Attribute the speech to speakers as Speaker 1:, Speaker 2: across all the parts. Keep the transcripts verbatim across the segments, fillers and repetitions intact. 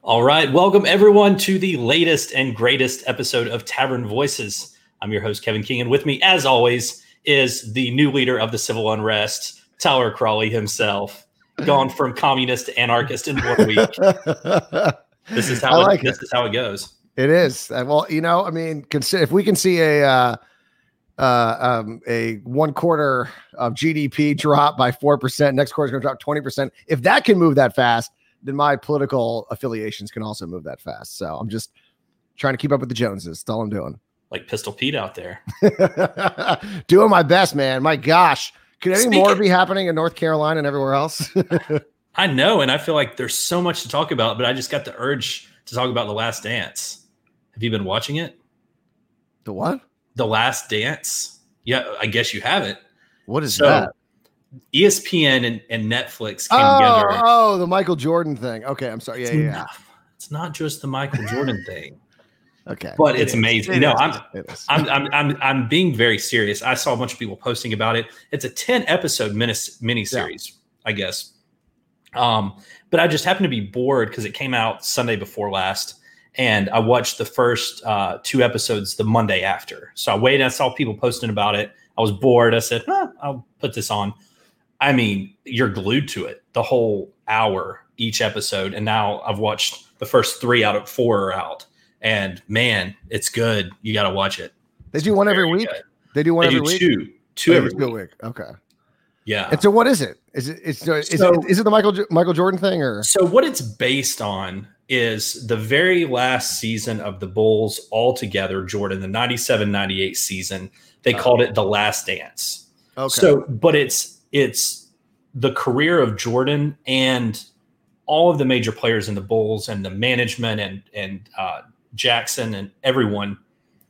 Speaker 1: All right. Welcome, everyone, to the latest and greatest episode of Tavern Voices. I'm your host, Kevin King, and with me, as always, is the new leader of the civil unrest, Tyler Crawley himself, gone from communist to anarchist in one week. This is how
Speaker 2: I
Speaker 1: it,
Speaker 2: like
Speaker 1: this
Speaker 2: it.
Speaker 1: is how it goes.
Speaker 2: It is. Uh, Well, you know, I mean, consider if we can see a uh, uh, um, a one quarter of G D P drop by four percent, next quarter is going to drop twenty percent. If that can move that fast, then my political affiliations can also move that fast. So I'm just trying to keep up with the Joneses. That's all I'm doing.
Speaker 1: Like Pistol Pete out there.
Speaker 2: Doing my best, man. My gosh. Could any
Speaker 1: Speaking-
Speaker 2: more be happening in North Carolina and everywhere else?
Speaker 1: I know, and I feel like there's so much to talk about, but I just got the urge to talk about The Last Dance. Have you been watching it?
Speaker 2: The what?
Speaker 1: The Last Dance? Yeah, I guess you haven't.
Speaker 2: What is
Speaker 1: So,
Speaker 2: that?
Speaker 1: E S P N and, and Netflix came
Speaker 2: Oh,
Speaker 1: together.
Speaker 2: oh, the Michael Jordan thing. Okay, I'm sorry. Yeah,
Speaker 1: It's
Speaker 2: yeah, yeah.
Speaker 1: not, it's not just the Michael Jordan thing,
Speaker 2: Okay,
Speaker 1: but
Speaker 2: It
Speaker 1: it's
Speaker 2: is.
Speaker 1: amazing.
Speaker 2: It
Speaker 1: no,
Speaker 2: is.
Speaker 1: I'm,
Speaker 2: It is.
Speaker 1: I'm, I'm, I'm, I'm being very serious. I saw a bunch of people posting about it. It's a ten episode mini miniseries, I guess. Um, but I just happened to be bored because it came out Sunday before last, and I watched the first uh, two episodes the Monday after. So I waited. I saw people posting about it. I was bored. I said, huh, I'll put this on. I mean, you're glued to it the whole hour each episode. And now I've watched the first three out of four are out. And man, it's good. You got to watch it.
Speaker 2: They do one every
Speaker 1: Very
Speaker 2: week.
Speaker 1: good.
Speaker 2: They do one
Speaker 1: They
Speaker 2: every
Speaker 1: do
Speaker 2: week.
Speaker 1: two, two
Speaker 2: Oh,
Speaker 1: every
Speaker 2: two a
Speaker 1: week.
Speaker 2: week. Okay.
Speaker 1: Yeah.
Speaker 2: And so, what is it? Is it? It's, so, is,
Speaker 1: So-
Speaker 2: it, is it the Michael J- Michael Jordan thing or?
Speaker 1: So what it's based on is the very last season of the Bulls all together, Jordan, the ninety-seven ninety-eight season. They
Speaker 2: Oh.
Speaker 1: called it The Last Dance.
Speaker 2: Okay.
Speaker 1: So, but it's it's the career of Jordan and all of the major players in the Bulls and the management and and uh, Jackson and everyone,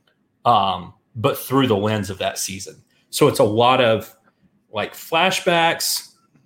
Speaker 1: um, but through the lens of that season. So it's a lot of like flashbacks.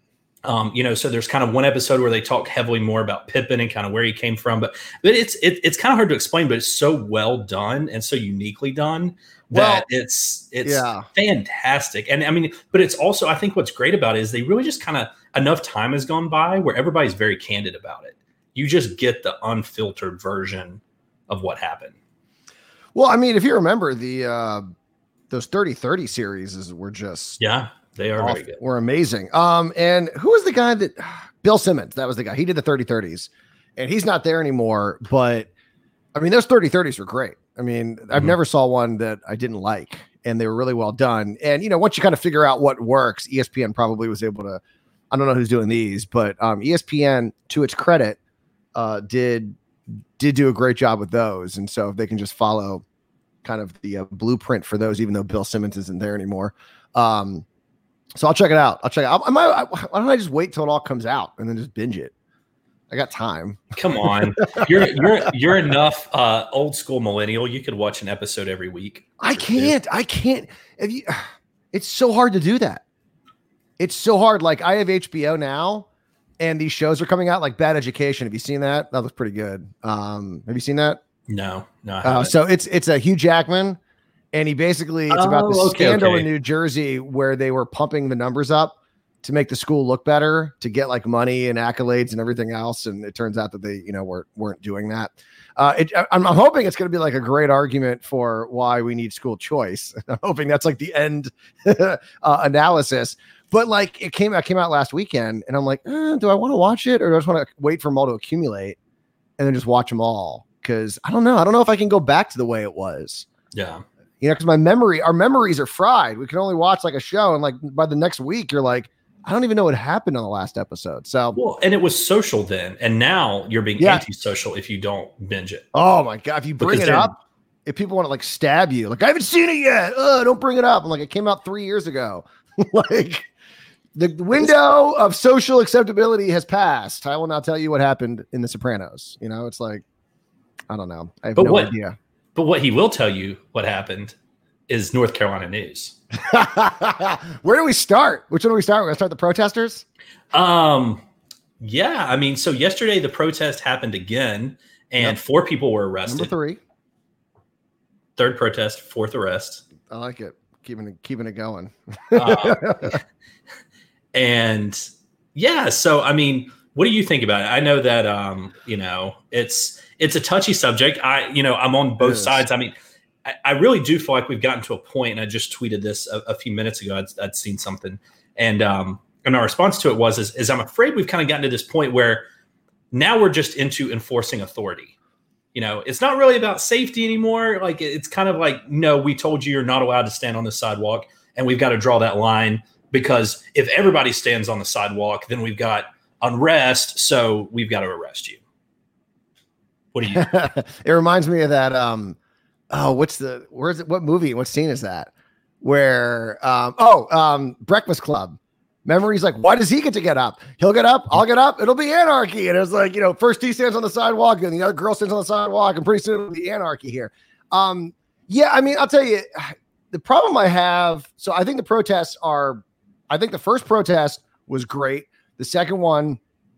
Speaker 1: Um, you know, so there's kind of one episode where they talk heavily more about Pippen and kind of where he came from, but but it's it, it's kind of hard to explain, but it's so well done and so uniquely done that
Speaker 2: Well,
Speaker 1: it's it's
Speaker 2: yeah.
Speaker 1: fantastic. And I mean, but it's also, I think what's great about it is they really just kind of, enough time has gone by where everybody's very candid about it. You just get the unfiltered version of what happened.
Speaker 2: Well, I mean, if you remember the uh, those thirty thirty series is were just
Speaker 1: Yeah, they are
Speaker 2: off-
Speaker 1: very good.
Speaker 2: were amazing. Um, and who was the guy that Bill Simmons? That was the guy. He did the thirty thirties, and he's not there anymore. But I mean, those thirty thirties were great. I mean, I've
Speaker 1: Mhm.
Speaker 2: never saw one that I didn't like, and they were really well done. And you know, once you kind of figure out what works, E S P N probably was able to. I don't know who's doing these, but um, E S P N, to its credit, uh, did did do a great job with those. And so if they can just follow kind of the uh, blueprint for those, even though Bill Simmons isn't there anymore. Um, so I'll check it out. I'll check it out. I might, I, why don't I just wait till it all comes out and then just binge it? I got time.
Speaker 1: Come on, you're you're you're enough uh, old school millennial. You could watch an episode every week.
Speaker 2: I can't. I can't. If you, it's so hard to do that. It's so hard. Like I have H B O now, and these shows are coming out, like Bad Education. Have you seen that? That looks pretty good. Um, have you seen that?
Speaker 1: No, no. I
Speaker 2: Uh,
Speaker 1: haven't.
Speaker 2: so it's it's a Hugh Jackman, and he basically it's about the
Speaker 1: Oh, okay,
Speaker 2: scandal
Speaker 1: okay.
Speaker 2: in New Jersey where they were pumping the numbers up to make the school look better, to get like money and accolades and everything else. And it turns out that they, you know, weren't weren't doing that. Uh, it, I'm, I'm hoping it's going to be like a great argument for why we need school choice. I'm hoping that's like the end uh, analysis. But like it came, I came out last weekend, and I'm like, eh, do I want to watch it, or do I just want to wait for them all to accumulate and then just watch them all? Because I don't know. I don't know if I can go back to the way it was.
Speaker 1: Yeah.
Speaker 2: You know, because my memory, our memories are fried. We can only watch like a show, and like by the next week, you're like, I don't even know what happened on the last episode. So,
Speaker 1: Well, and it was social then, and now you're being
Speaker 2: Yeah.
Speaker 1: antisocial if you don't binge it.
Speaker 2: oh my god, if you bring
Speaker 1: Because
Speaker 2: it
Speaker 1: then-
Speaker 2: up, if people want to like stab you, like I haven't seen it yet. Oh, don't bring it up. I'm like, it came out three years ago. Like the window of social acceptability has passed. I will now tell you what happened in The Sopranos. You know, it's like, I don't know. I have
Speaker 1: But
Speaker 2: no
Speaker 1: what-
Speaker 2: idea.
Speaker 1: But what he will tell you what happened is North Carolina news.
Speaker 2: Where do we start? Which one do we start? We're gonna start the protesters.
Speaker 1: Um, yeah, I mean, so yesterday the protest happened again, and
Speaker 2: Yep.
Speaker 1: four people were
Speaker 2: Number
Speaker 1: arrested.
Speaker 2: three.
Speaker 1: Third protest, fourth arrest.
Speaker 2: I like it. Keeping it, keeping it going.
Speaker 1: Uh, and yeah, so I mean, What do you think about it? I know that um, you know it's it's a touchy subject. I you know I'm on both sides. I mean, I, I really do feel like we've gotten to a point, and I just tweeted this a, a few minutes ago. I'd, I'd seen something, and um, and our response to it was is, is I'm afraid we've kind of gotten to this point where now we're just into enforcing authority. You know, it's not really about safety anymore. Like it's kind of like, no, we told you you're not allowed to stand on the sidewalk, and we've got to draw that line because if everybody stands on the sidewalk, then we've got unrest, so we've got to arrest you. What do you
Speaker 2: It reminds me of that um oh what's the where's it what movie what scene is that where um oh um Breakfast Club. Remember, he's like, why does he get to get up? He'll get up, I'll get up, it'll be anarchy. And it was like, you know, first he stands on the sidewalk and the other girl stands on the sidewalk, and pretty soon it'll be anarchy here. Um yeah, I mean, I'll tell you the problem I have. So I think the protests are I think the first protest was great. The second one,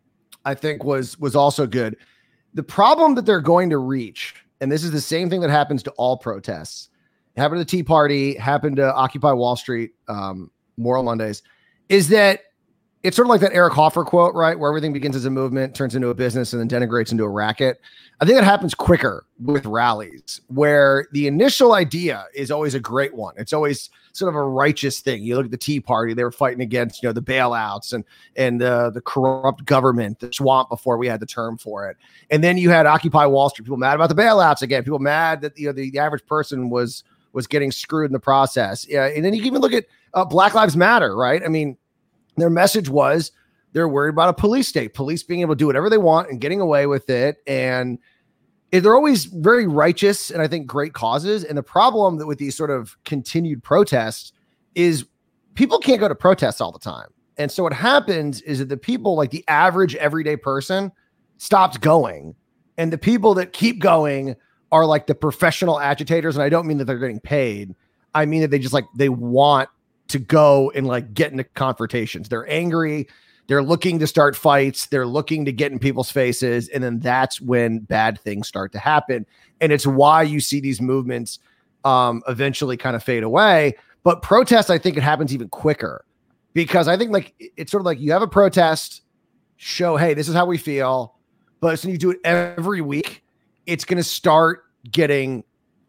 Speaker 2: I think, was was also good. The problem that they're going to reach, and this is the same thing that happens to all protests, it happened to the Tea Party, happened to Occupy Wall Street, um, Moral Mondays, is that it's sort of like that Eric Hoffer quote, right? Where everything begins as a movement, turns into a business, and then denigrates into a racket. I think that happens quicker with rallies, where the initial idea is always a great one. It's always sort of a righteous thing. You look at the Tea Party; they were fighting against, you know, the bailouts and and uh, the corrupt government, the swamp before we had the term for it. And then you had Occupy Wall Street, people mad about the bailouts again, people mad that, you know, the, the average person was was getting screwed in the process. Yeah, and then you can even look at uh, Black Lives Matter, right? I mean, their message was they're worried about a police state, police being able to do whatever they want and getting away with it. And they're always very righteous and I think great causes. And the problem that with these sort of continued protests is people can't go to protests all the time. And so what happens is that the people, like the average everyday person, stops going. And the people that keep going are like the professional agitators. And I don't mean that they're getting paid. I mean that they just like, they want to go and like get into confrontations. They're angry. They're looking to start fights. They're looking to get in people's faces. And then that's when bad things start to happen. And it's why you see these movements um, eventually kind of fade away. But protests, I think it happens even quicker because I think like it's sort of like you have a protest, show, hey, this is how we feel. But as soon as you do it every week, it's going to start getting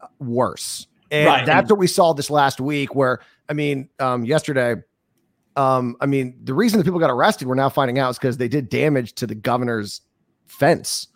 Speaker 2: worse. And right. that's what we saw this last week where, I mean, um, yesterday, Um, I mean, the reason that people got arrested, we're now finding out, is because they did damage to the governor's fence.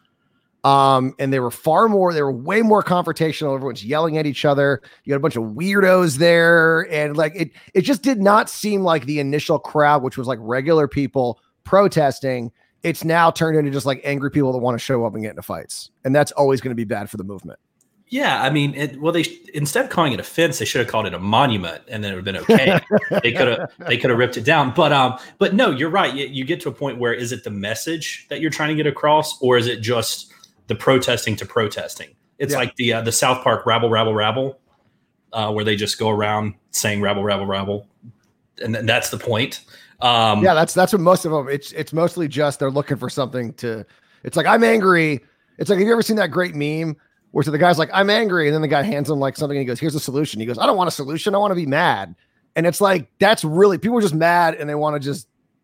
Speaker 2: Um, and they were far more, they were way more confrontational. Everyone's yelling at each other. You got a bunch of weirdos there. And like, it, it just did not seem like the initial crowd, which was like regular people protesting. It's now turned into just like angry people that want to show up and get into fights. And that's always going to be bad for the movement.
Speaker 1: Yeah, I mean, it, well, they instead of calling it a fence, they should have called it a monument, and then it would have been okay. they could have they could have ripped it down, but um, but no, you're right. You, you get to a point where is it the message that you're trying to get across, or is it just the protesting to protesting? It's yeah. like the uh, the South Park rabble, rabble, rabble, uh, where they just go around saying rabble, rabble, rabble, and th- that's the point. Um,
Speaker 2: yeah, that's that's what most of them. It's it's mostly just they're looking for something to. It's like I'm angry. It's like, have you ever seen that great meme? Where so the guy's like, I'm angry. And then the guy hands him like something and he goes, here's a solution. He goes, I don't want a solution. I want to be mad. And it's like, that's really, people are just mad and they want to just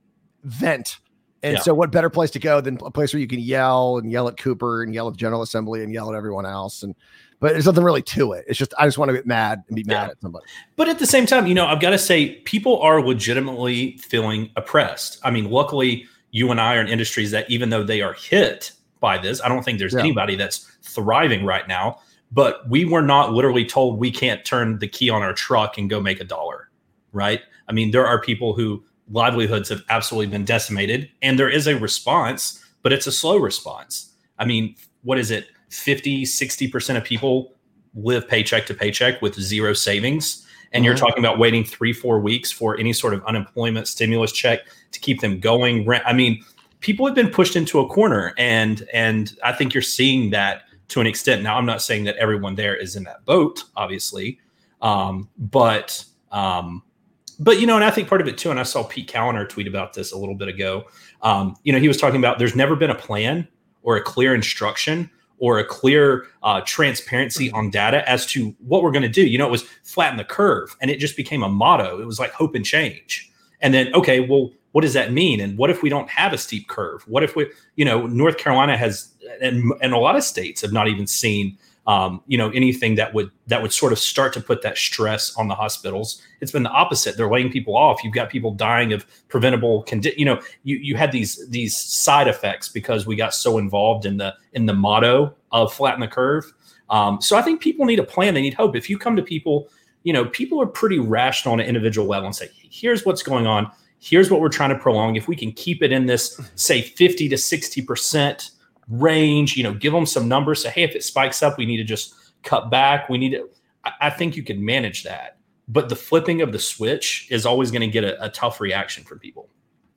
Speaker 2: vent. And yeah. so what better place to go than a place where you can yell and yell at Cooper and yell at the General Assembly and yell at everyone else. And, but there's nothing really to it. It's just, I just want to get mad and be mad yeah. at somebody.
Speaker 1: But at the same time, you know, I've got to say people are legitimately feeling oppressed. I mean, luckily you and I are in industries that even though they are hit by this, I don't think there's yeah. anybody that's thriving right now, but we were not literally told we can't turn the key on our truck and go make a dollar, right? I mean, there are people who livelihoods have absolutely been decimated and there is a response, but it's a slow response. I mean, what is it? fifty, sixty percent of people live paycheck to paycheck with zero savings. And mm-hmm. you're talking about waiting three, four weeks for any sort of unemployment stimulus check to keep them going. I mean, people have been pushed into a corner, and and I think you're seeing that to an extent. Now, I'm not saying that everyone there is in that boat, obviously, um, but um, but you know, and I think part of it too. And I saw Pete Callender tweet about this a little bit ago. Um, you know, he was talking about there's never been a plan or a clear instruction or a clear uh, transparency on data as to what we're going to do. You know, it was flatten the curve, and it just became a motto. It was like hope and change. And then, okay, well, what does that mean? And what if we don't have a steep curve? What if we, you know, North Carolina has, and, and a lot of states have not even seen, um, you know, anything that would that would sort of start to put that stress on the hospitals. It's been the opposite. They're laying people off. You've got people dying of preventable condi- You know, you you had these these side effects because we got so involved in the in the motto of flatten the curve. Um, so I think people need a plan. They need hope. If you come to people, you know, people are pretty rational on an individual level and say, here's what's going on. Here's what we're trying to prolong. If we can keep it in this, say, fifty to sixty percent range, you know, give them some numbers. Say, hey, if it spikes up, we need to just cut back. We need to, I, I think you can manage that. But the flipping of the switch is always going to get a, a tough reaction from people.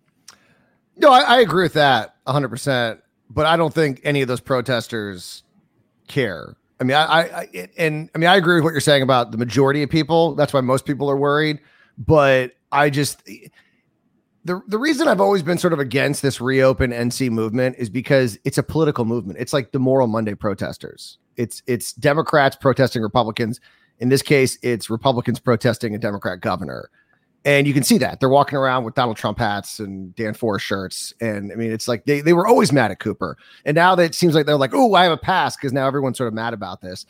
Speaker 2: No, I, I agree with that one hundred percent. But I don't think any of those protesters care. I mean, I, I, I and I mean, I agree with what you're saying about the majority of people. That's why most people are worried. But I just, the the reason I've always been sort of against this reopen N C movement is because it's a political movement. It's like the Moral Monday protesters. It's it's Democrats protesting Republicans. In this case, it's Republicans protesting a Democrat governor. And you can see that they're walking around with Donald Trump hats and Dan Forest shirts. And I mean, it's like they, they were always mad at Cooper. And now that it seems like they're like, oh, I have a pass because now everyone's sort of mad about this.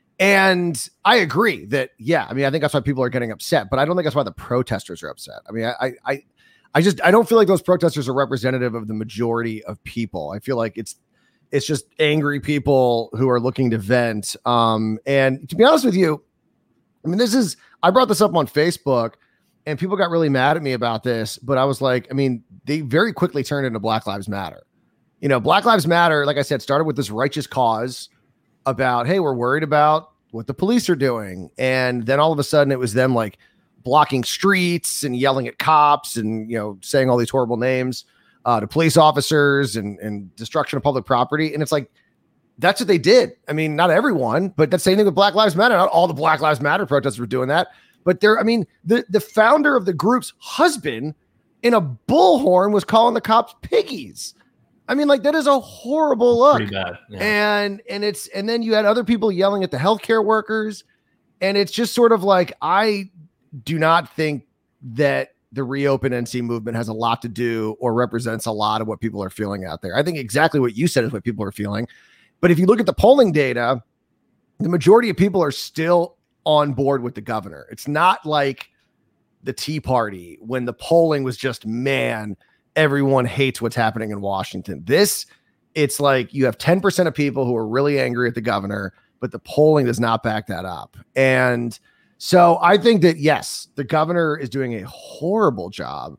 Speaker 2: And I agree that, yeah, I mean, I think that's why people are getting upset, but I don't think that's why the protesters are upset. I mean, I, I, I just, I don't feel like those protesters are representative of the majority of people. I feel like it's, it's just angry people who are looking to vent. Um, and to be honest with you, I mean, this is, I brought this up on Facebook and people got really mad at me about this, but I was like, I mean, they very quickly turned into Black Lives Matter. You know, Black Lives Matter, like I said, started with this righteous cause about, hey, we're worried about what the police are doing. And then all of a sudden it was them like blocking streets and yelling at cops and, you know, saying all these horrible names uh, to police officers and, and destruction of public property. And it's like, that's what they did. I mean, not everyone, but that's the same thing with Black Lives Matter. Not all the Black Lives Matter protesters were doing that. But there, I mean, the, the founder of the group's husband in a bullhorn was calling the cops piggies. I mean, like, that is a horrible look.
Speaker 1: Pretty bad. Yeah.
Speaker 2: And, and it's, and then you had other people yelling at the healthcare workers. And it's just sort of like, I do not think that the reopen N C movement has a lot to do or represents a lot of what people are feeling out there. I think exactly what you said is what people are feeling. But if you look at the polling data, the majority of people are still on board with the governor. It's not like the Tea Party when the polling was just, man, everyone hates what's happening in Washington. This, it's like you have ten percent of people who are really angry at the governor, but the polling does not back that up. And so I think that, yes, the governor is doing a horrible job,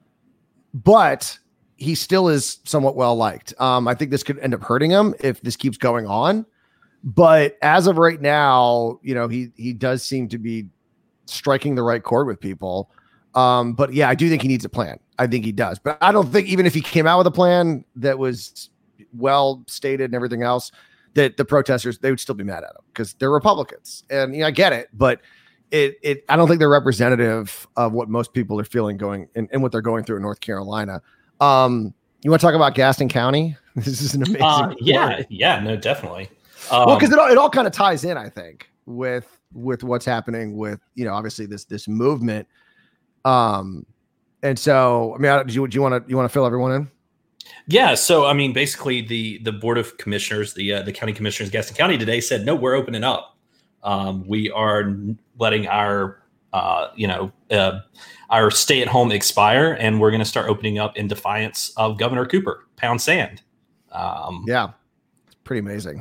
Speaker 2: but he still is somewhat well liked. Um, I think this could end up hurting him if this keeps going on. But as of right now, you know, he he does seem to be striking the right chord with people. Um, but yeah, I do think he needs a plan. I think he does. But I don't think even if he came out with a plan that was well stated and everything else, that the protesters, they would still be mad at him because they're Republicans. And you know, I get it, but it it I don't think they're representative of what most people are feeling going and, and what they're going through in North Carolina. Um, you want to talk about Gaston County? This is an amazing.
Speaker 1: Uh, yeah, yeah, no, definitely. Um,
Speaker 2: well, because it all, it all kind of ties in, I think, with with what's happening with, you know, obviously this this movement. Um, and so, I mean, I, do you do you want to you want to fill everyone in?
Speaker 1: Yeah. So, I mean, basically, the the board of commissioners, the uh, the county commissioners, Gaston County today said, no, we're opening up. Um, we are letting our uh, you know uh, our stay at home expire, and we're going to start opening up in defiance of Governor Cooper. Pound sand. Um,
Speaker 2: yeah. Pretty amazing.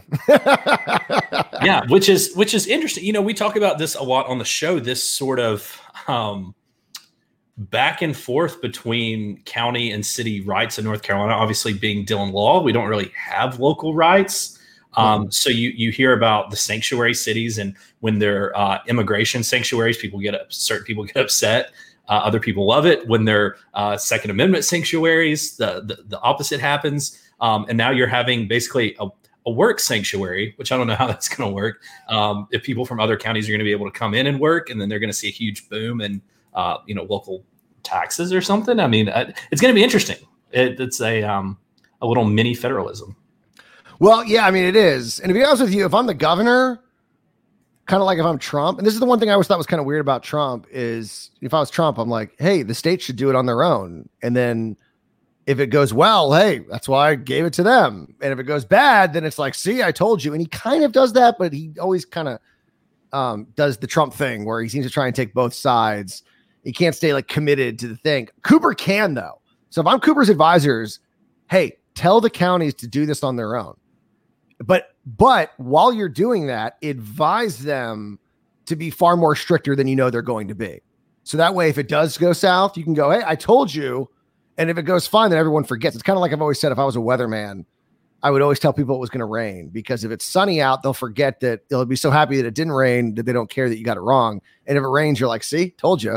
Speaker 1: Yeah, which is which is interesting. You know, we talk about this a lot on the show, this sort of um, back and forth between county and city rights in North Carolina. Obviously, being Dillon law, we don't really have local rights. Um, mm-hmm. So you you hear about the sanctuary cities, and when they're uh, immigration sanctuaries, people get up, certain people get upset. Uh, other people love it. When they're uh, Second Amendment sanctuaries, the the, the opposite happens. Um, and now you're having basically a a work sanctuary, which I don't know how that's going to work. Um, if people from other counties are going to be able to come in and work, and then they're going to see a huge boom in, uh, you know, local taxes or something. I mean, I, it's going to be interesting. It, it's a, um, a little mini federalism.
Speaker 2: Well, yeah, I mean, it is. And to be honest with you, if I'm the governor, kind of like if I'm Trump, and this is the one thing I always thought was kind of weird about Trump is if I was Trump, I'm like, hey, the states should do it on their own. And then if it goes well, hey, that's why I gave it to them. And if it goes bad, then it's like, see, I told you. And he kind of does that, but he always kind of um, does the Trump thing where he seems to try and take both sides. He can't stay like committed to the thing. Cooper can though. So if I'm Cooper's advisors, hey, tell the counties to do this on their own. But but while you're doing that, advise them to be far more stricter than you know they're going to be. So that way, if it does go south, you can go, hey, I told you. And if it goes fine, then everyone forgets. It's kind of like I've always said, if I was a weatherman, I would always tell people it was going to rain, because if it's sunny out, they'll forget that. They'll be so happy that it didn't rain that they don't care that you got it wrong. And if it rains, you're like, see, told you.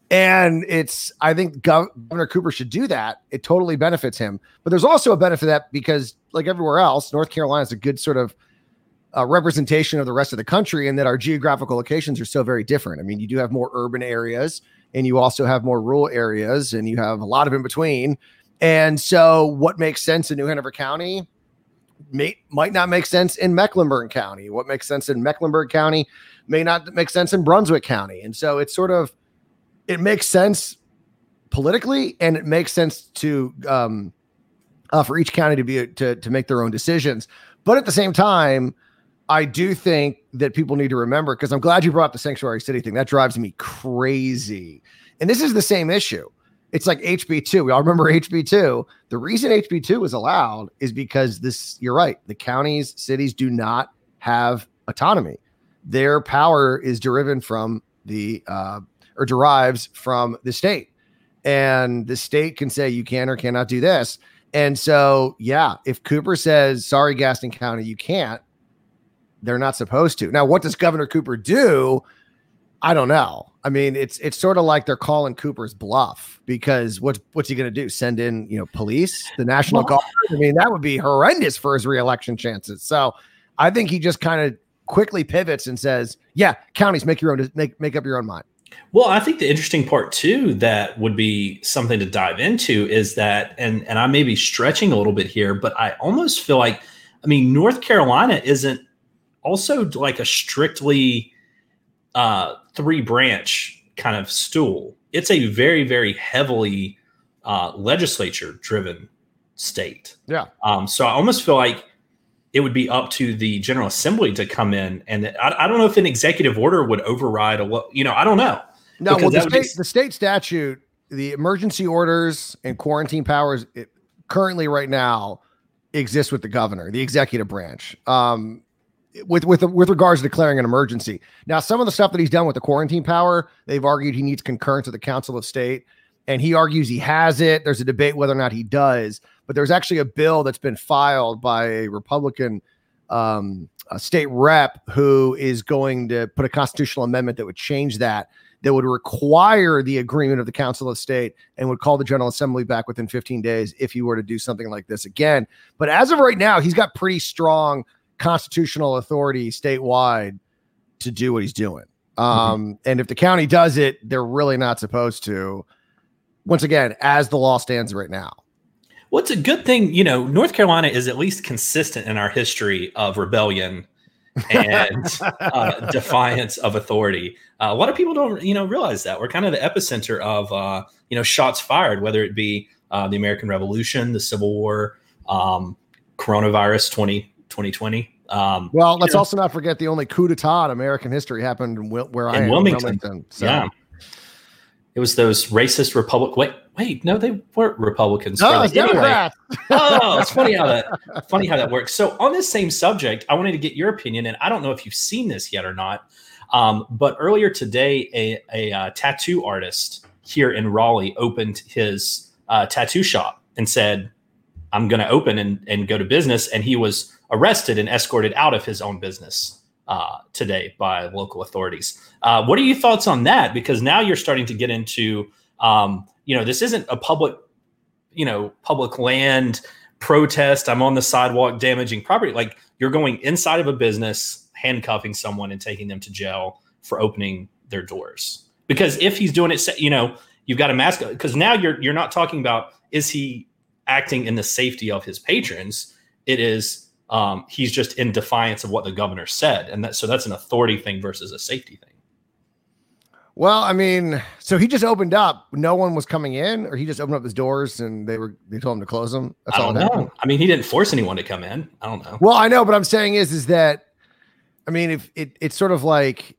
Speaker 2: And it's, I think Gov- Governor Cooper should do that. It totally benefits him. But there's also a benefit of that because, like everywhere else, North Carolina is a good sort of uh, representation of the rest of the country, and that our geographical locations are so very different. I mean, you do have more urban areas, and you also have more rural areas, and you have a lot of in between. And so what makes sense in New Hanover County may, might not make sense in Mecklenburg County. What makes sense in Mecklenburg County may not make sense in Brunswick County. And so it's sort of, it makes sense politically, and it makes sense to um, uh, for each county to be to to make their own decisions. But at the same time, I do think that people need to remember, because I'm glad you brought up the sanctuary city thing. That drives me crazy. And this is the same issue. It's like H B two. We all remember H B two. The reason H B two was allowed is because this, you're right, the counties, cities do not have autonomy. Their power is derived from the uh, or derives from the state, and the state can say you can or cannot do this. And so, yeah, if Cooper says, sorry, Gaston County, you can't, they're not supposed to. Now, what does Governor Cooper do? I don't know. I mean, it's, it's sort of like they're calling Cooper's bluff, because what's, what's he going to do? Send in, you know, police, the National Guard? I mean, that would be horrendous for his reelection chances. So I think he just kind of quickly pivots and says, yeah, counties, make your own, make, make up your own mind.
Speaker 1: Well, I think the interesting part too that would be something to dive into is that, and and I may be stretching a little bit here, but I almost feel like, I mean, North Carolina isn't also like a strictly uh, three branch kind of stool. It's a very, very heavily uh, legislature driven state.
Speaker 2: Yeah.
Speaker 1: Um, so I almost feel like it would be up to the General Assembly to come in, and I, I don't know if an executive order would override a, you know, I don't know.
Speaker 2: No, well, the state, be... the state statute, the emergency orders and quarantine powers it, currently right now exist with the governor, the executive branch, um, with, with, with regards to declaring an emergency. Now, some of the stuff that he's done with the quarantine power, they've argued he needs concurrence of the Council of State, and he argues he has it. There's a debate whether or not he does, but there's actually a bill that's been filed by a Republican um, a state rep who is going to put a constitutional amendment that would change that, that would require the agreement of the Council of State, and would call the General Assembly back within fifteen days if he were to do something like this again. But as of right now, he's got pretty strong constitutional authority statewide to do what he's doing. Um, mm-hmm. And if the county does it, they're really not supposed to. Once again, as the law stands right now.
Speaker 1: Well, it's a good thing, you know, North Carolina is at least consistent in our history of rebellion and uh, defiance of authority. Uh, a lot of people don't, you know, realize that we're kind of the epicenter of, uh, you know, shots fired, whether it be uh, the American Revolution, the Civil War, um, coronavirus twenty twenty. Um,
Speaker 2: well, let's
Speaker 1: know,
Speaker 2: also not forget the only coup d'etat in American history happened in Wil- where
Speaker 1: in
Speaker 2: I am,
Speaker 1: Wilmington.
Speaker 2: Wilmington. So.
Speaker 1: Yeah. It was those racist Republic. Wait, wait, no, they weren't Republicans.
Speaker 2: No,
Speaker 1: really.
Speaker 2: it's anyway.
Speaker 1: Oh, it's funny how that funny how that works. So on this same subject, I wanted to get your opinion, and I don't know if you've seen this yet or not. Um, but earlier today, a, a, a tattoo artist here in Raleigh opened his uh, tattoo shop and said, "I'm going to open and, and go to business." And he was arrested and escorted out of his own business uh, today by local authorities. Uh, what are your thoughts on that? Because now you're starting to get into, um, you know, this isn't a public, you know, public land protest. I'm on the sidewalk damaging property. Like, you're going inside of a business, handcuffing someone and taking them to jail for opening their doors. Because if he's doing it, you know, you've got a mask, because now you're, you're not talking about, is he acting in the safety of his patrons? It is, Um, he's just in defiance of what the governor said. And that, so that's an authority thing versus a safety thing.
Speaker 2: Well, I mean, so he just opened up. No one was coming in, or he just opened up his doors and they were they told him to close them. That's
Speaker 1: I
Speaker 2: all
Speaker 1: don't
Speaker 2: that
Speaker 1: know.
Speaker 2: happened.
Speaker 1: I mean, he didn't force anyone to come in. I don't know.
Speaker 2: Well, I know, but I'm saying is, is that, I mean, if it, it's sort of like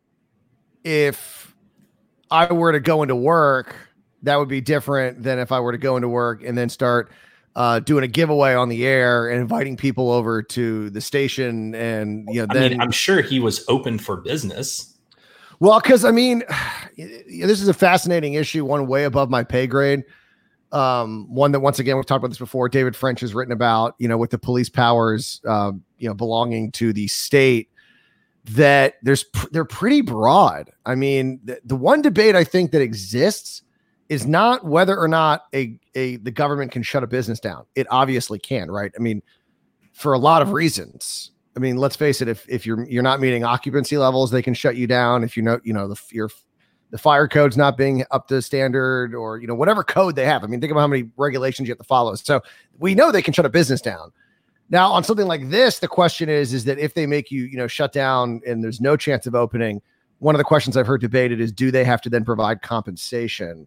Speaker 2: if I were to go into work, that would be different than if I were to go into work and then start uh, doing a giveaway on the air and inviting people over to the station. And, you know, then
Speaker 1: I mean, I'm sure he was open for business.
Speaker 2: Well, because I mean, this is a fascinating issue, one way above my pay grade. Um, one that, once again, we've talked about this before. David French has written about, you know, with the police powers, uh, you know, belonging to the state, that there's they're pretty broad. I mean, the, the one debate I think that exists is not whether or not a a the government can shut a business down. It obviously can, right? I mean, for a lot of reasons. I mean, let's face it. If if you're you're not meeting occupancy levels, they can shut you down. If you know, you know the your the fire code's not being up to standard, or you know whatever code they have. I mean, think about how many regulations you have to follow. So we know they can shut a business down. Now, on something like this, the question is is that if they make you you know shut down and there's no chance of opening, one of the questions I've heard debated is, do they have to then provide compensation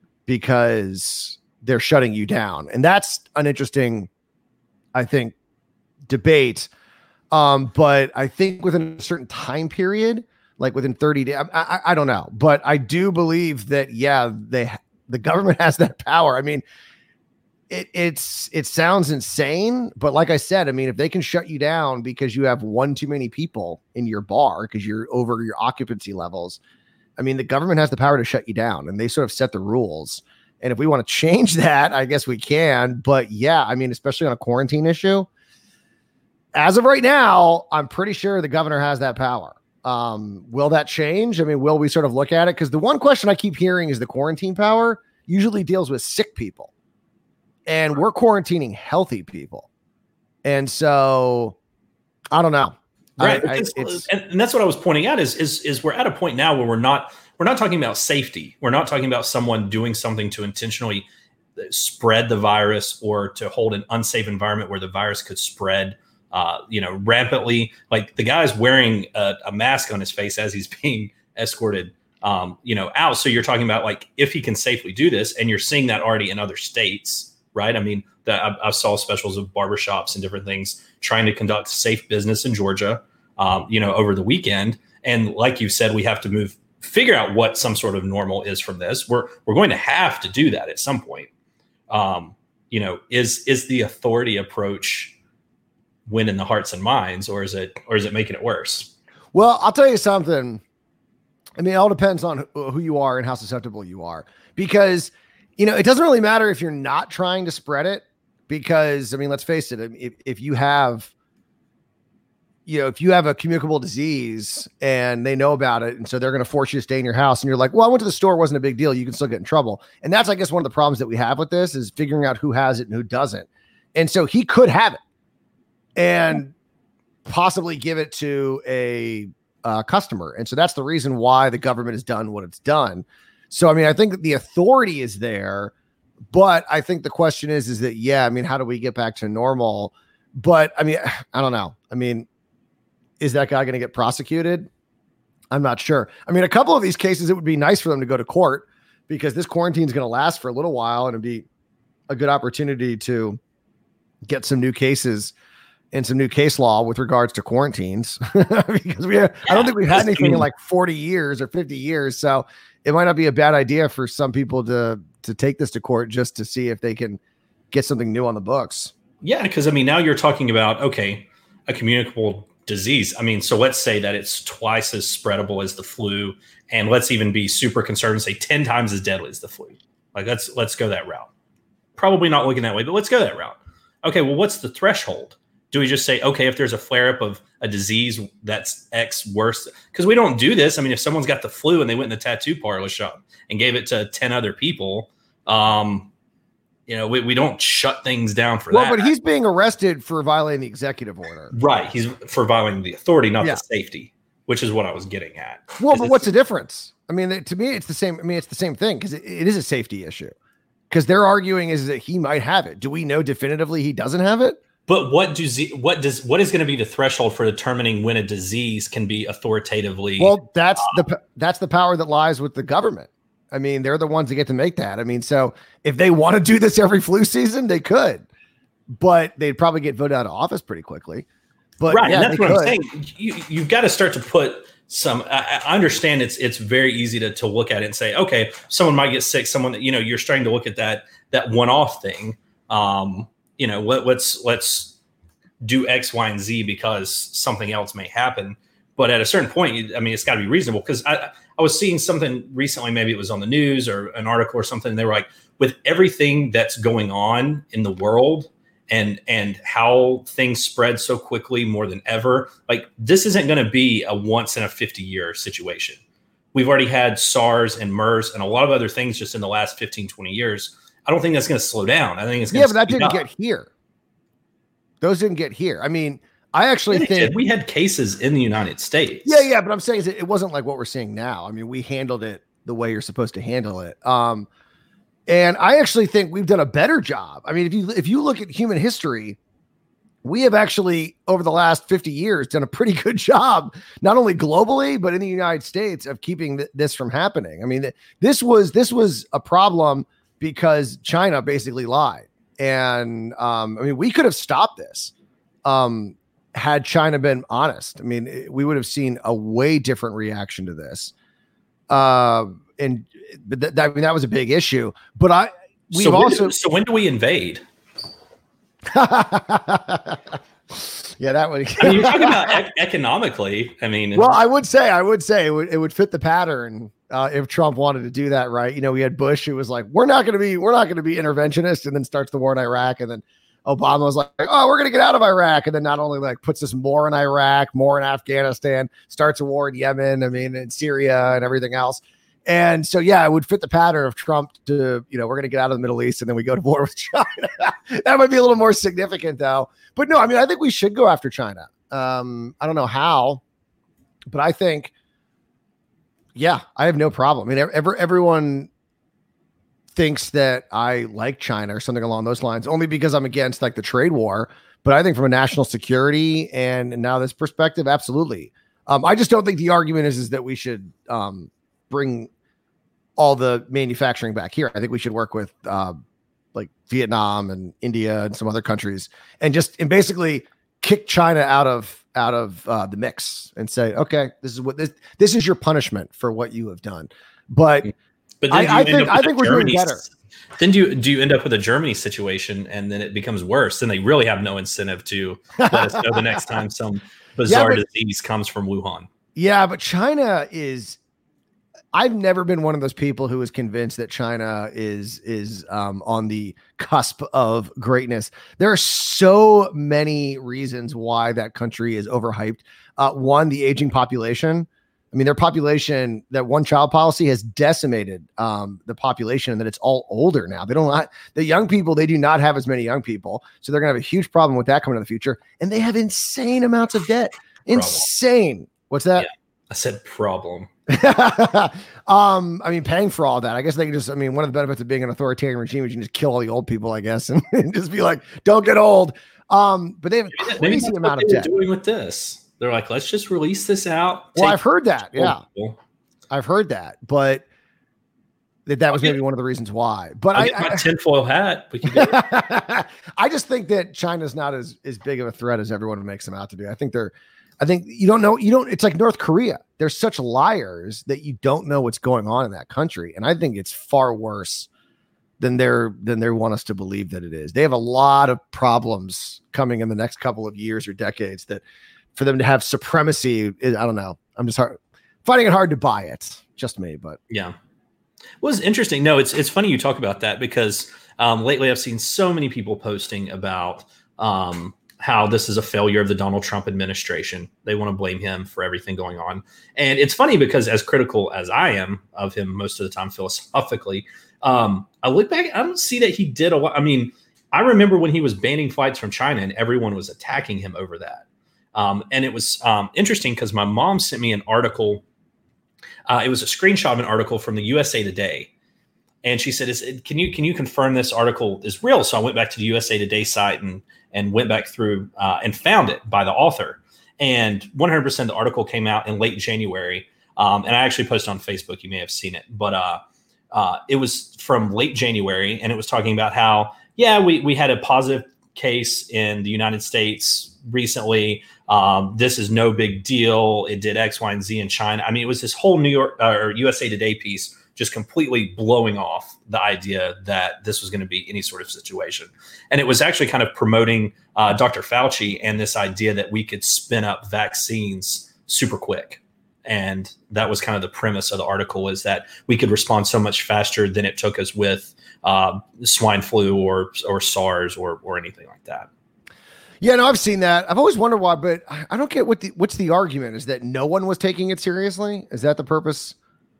Speaker 2: because they're shutting you down? And that's an interesting, I think, debate. Um, but I think within a certain time period, like within thirty days, I, I, I don't know, but I do believe that, yeah, they, the government has that power. I mean, it, it's, it sounds insane, but like I said, I mean, if they can shut you down because you have one too many people in your bar, because you're over your occupancy levels, I mean, the government has the power to shut you down, and they sort of set the rules. And if we want to change that, I guess we can, but yeah, I mean, especially on a quarantine issue, as of right now, I'm pretty sure the governor has that power. Um, will that change? I mean, will we sort of look at it? Because the one question I keep hearing is the quarantine power usually deals with sick people. And we're quarantining healthy people. And so, I don't know.
Speaker 1: Right.
Speaker 2: I, I,
Speaker 1: it's, and, and that's what I was pointing out is, is, is we're at a point now where we're not, we're not talking about safety. We're not talking about someone doing something to intentionally spread the virus or to hold an unsafe environment where the virus could spread Uh, you know, rampantly. Like the guy's wearing a, a mask on his face as he's being escorted, um, you know, out. So you're talking about like if he can safely do this, and you're seeing that already in other states, right? I mean, the, I, I saw specials of barbershops and different things trying to conduct safe business in Georgia, um, you know, over the weekend. And like you said, we have to move, figure out what some sort of normal is from this. We're we're going to have to do that at some point. Um, you know, is is the authority approach win in the hearts and minds, or is it, or is it making it worse?
Speaker 2: Well, I'll tell you something. I mean, it all depends on who you are and how susceptible you are, because, you know, it doesn't really matter if you're not trying to spread it, because, I mean, let's face it. If, if you have, you know, if you have a communicable disease and they know about it, and so they're going to force you to stay in your house, and you're like, well, I went to the store, it wasn't a big deal, you can still get in trouble. And that's, I guess, one of the problems that we have with this is figuring out who has it and who doesn't. And so he could have it and possibly give it to a uh, customer. And so that's the reason why the government has done what it's done. So, I mean, I think that the authority is there, but I think the question is, is that, yeah, I mean, how do we get back to normal? But I mean, I don't know. I mean, is that guy going to get prosecuted? I'm not sure. I mean, a couple of these cases, it would be nice for them to go to court, because this quarantine is going to last for a little while, and it'd be a good opportunity to get some new cases and some new case law with regards to quarantines, because we have, yeah, I don't think we've had anything in like forty years or fifty years. So it might not be a bad idea for some people to, to take this to court just to see if they can get something new on the books.
Speaker 1: Yeah. Cause I mean, now you're talking about, okay, a communicable disease. I mean, so let's say that it's twice as spreadable as the flu, and let's even be super concerned and say ten times as deadly as the flu. Like let's, let's go that route. Probably not looking that way, but let's go that route. Okay. Well, what's the threshold? Do we just say, okay, if there's a flare up of a disease that's X worse? Because we don't do this. I mean, if someone's got the flu and they went in the tattoo parlor shop and gave it to ten other people, um, you know, we, we don't shut things down for
Speaker 2: well,
Speaker 1: that.
Speaker 2: Well, but he's being arrested for violating the executive order.
Speaker 1: Right. He's for violating the authority, not
Speaker 2: yeah.
Speaker 1: the safety, which is what I was getting at.
Speaker 2: Well, but what's the difference? I mean, to me, it's the same. I mean, it's the same thing, because it, it is a safety issue, because they're arguing is that he might have it. Do we know definitively he doesn't have it?
Speaker 1: But what do Z, what does what is going to be the threshold for determining when a disease can be authoritatively?
Speaker 2: Well, that's uh, the that's the power that lies with the government. I mean, they're the ones that get to make that. I mean, so if they want to do this every flu season, they could, but they'd probably get voted out of office pretty quickly. But
Speaker 1: right,
Speaker 2: yeah,
Speaker 1: and that's what
Speaker 2: could.
Speaker 1: I'm saying. You you've got to start to put some. I, I understand it's it's very easy to to look at it and say, okay, someone might get sick. Someone that you know you're starting to look at that that one off thing. Um, you know, let, let's let's do X, Y, and Z because something else may happen. But at a certain point, I mean, it's got to be reasonable. Because I, I was seeing something recently, maybe it was on the news or an article or something. And they were like, with everything that's going on in the world and and how things spread so quickly more than ever, like this isn't going to be a once in a fifty year situation. We've already had SARS and MERS and a lot of other things just in the last fifteen, twenty years. I don't think that's going to slow down. I think it's going
Speaker 2: yeah,
Speaker 1: to
Speaker 2: but that didn't
Speaker 1: up.
Speaker 2: get here. Those didn't get here. I mean, I actually think
Speaker 1: did. We had cases in the United States.
Speaker 2: Yeah, yeah, but I'm saying is it, it wasn't like what we're seeing now. I mean, we handled it the way you're supposed to handle it. Um, and I actually think we've done a better job. I mean, if you if you look at human history, we have actually over the last fifty years done a pretty good job, not only globally but in the United States, of keeping th- this from happening. I mean, th- this was this was a problem because China basically lied. And um, I mean, we could have stopped this um, had China been honest. I mean, it, we would have seen a way different reaction to this. Uh, and but th- that, I mean, that was a big issue. But I, we've
Speaker 1: so
Speaker 2: also.
Speaker 1: Do, so when do we invade?
Speaker 2: Yeah, that would.
Speaker 1: I mean, you're talking about ec- economically. I mean,
Speaker 2: well, I would say, I would say it would, it would fit the pattern uh, if Trump wanted to do that, right? You know, we had Bush who was like, "We're not going to be, we're not going to be interventionist," and then starts the war in Iraq, and then Obama was like, "Oh, we're going to get out of Iraq," and then not only like puts us more in Iraq, more in Afghanistan, starts a war in Yemen, I mean, in Syria and everything else. And so, yeah, it would fit the pattern of Trump to, you know, we're going to get out of the Middle East and then we go to war with China. That might be a little more significant, though. But no, I mean, I think we should go after China. Um, I don't know how, but I think, yeah, I have no problem. I mean, every, everyone thinks that I like China or something along those lines, only because I'm against like the trade war. But I think from a national security and now this perspective, absolutely. Um, I just don't think the argument is, is that we should um, bring all the manufacturing back here. I think we should work with uh, like Vietnam and India and some other countries and just and basically kick China out of out of uh, the mix and say, okay, this is what this this is your punishment for what you have done. But,
Speaker 1: but
Speaker 2: I, I think I think we're
Speaker 1: Germany,
Speaker 2: doing better.
Speaker 1: Then do you do you end up with a Germany situation and then it becomes worse? Then they really have no incentive to let us know the next time some bizarre yeah, but, disease comes from Wuhan.
Speaker 2: Yeah, but China is. I've never been one of those people who is convinced that China is is um, on the cusp of greatness. There are so many reasons why that country is overhyped. Uh, one, the aging population. I mean, their population, that one child policy has decimated um, the population, and that it's all older now. They don't not the young people. They do not have as many young people, so they're going to have a huge problem with that coming in the future. And they have insane amounts of debt. Insane. What's that?
Speaker 1: Yeah, I said problem.
Speaker 2: um, I mean, paying for all that. I guess they can just, I mean, one of the benefits of being an authoritarian regime is you can just kill all the old people, I guess, and, and just be like, don't get old. Um, but they have a crazy amount of debt.
Speaker 1: Doing with this, they're like, let's just release this out.
Speaker 2: Well, I've heard that. Yeah, people. I've heard that, but that that was maybe one of the reasons why. But
Speaker 1: I'll
Speaker 2: I,
Speaker 1: get my
Speaker 2: I
Speaker 1: tinfoil hat. We can get
Speaker 2: I just think that China's not as as big of a threat as everyone makes them out to be. I think they're. I think you don't know, you don't, it's like North Korea. They're such liars that you don't know what's going on in that country. And I think it's far worse than they're, than they want us to believe that it is. They have a lot of problems coming in the next couple of years or decades that for them to have supremacy, I don't know. I'm just hard, finding it hard to buy it. Just me, but
Speaker 1: yeah. Well, it's interesting. No, it's, it's funny you talk about that because um, lately I've seen so many people posting about, um, how this is a failure of the Donald Trump administration. They want to blame him for everything going on. And it's funny because as critical as I am of him most of the time philosophically, um, I look back, I don't see that he did a lot. I mean, I remember when he was banning flights from China and everyone was attacking him over that. Um, and it was um, interesting because my mom sent me an article. Uh, it was a screenshot of an article from the U S A Today And she said, is, can you can you confirm this article is real? So I went back to the U S A Today site and and went back through uh, and found it by the author. And one hundred percent of the article came out in late January. Um, and I actually posted on Facebook. You may have seen it. But uh, uh, it was from late January. And it was talking about how, yeah, we, we had a positive case in the United States recently. Um, this is no big deal. It did X, Y, and Z in China. I mean, it was this whole New York uh, or U S A Today piece just completely blowing off the idea that this was going to be any sort of situation. And it was actually kind of promoting uh, Doctor Fauci and this idea that we could spin up vaccines super quick. And that was kind of the premise of the article, is that we could respond so much faster than it took us with uh, swine flu or or SARS or or anything like that.
Speaker 2: Yeah, no, I've seen that. I've always wondered why, but I don't get what the what's the argument. Is that no one was taking it seriously? Is that the purpose?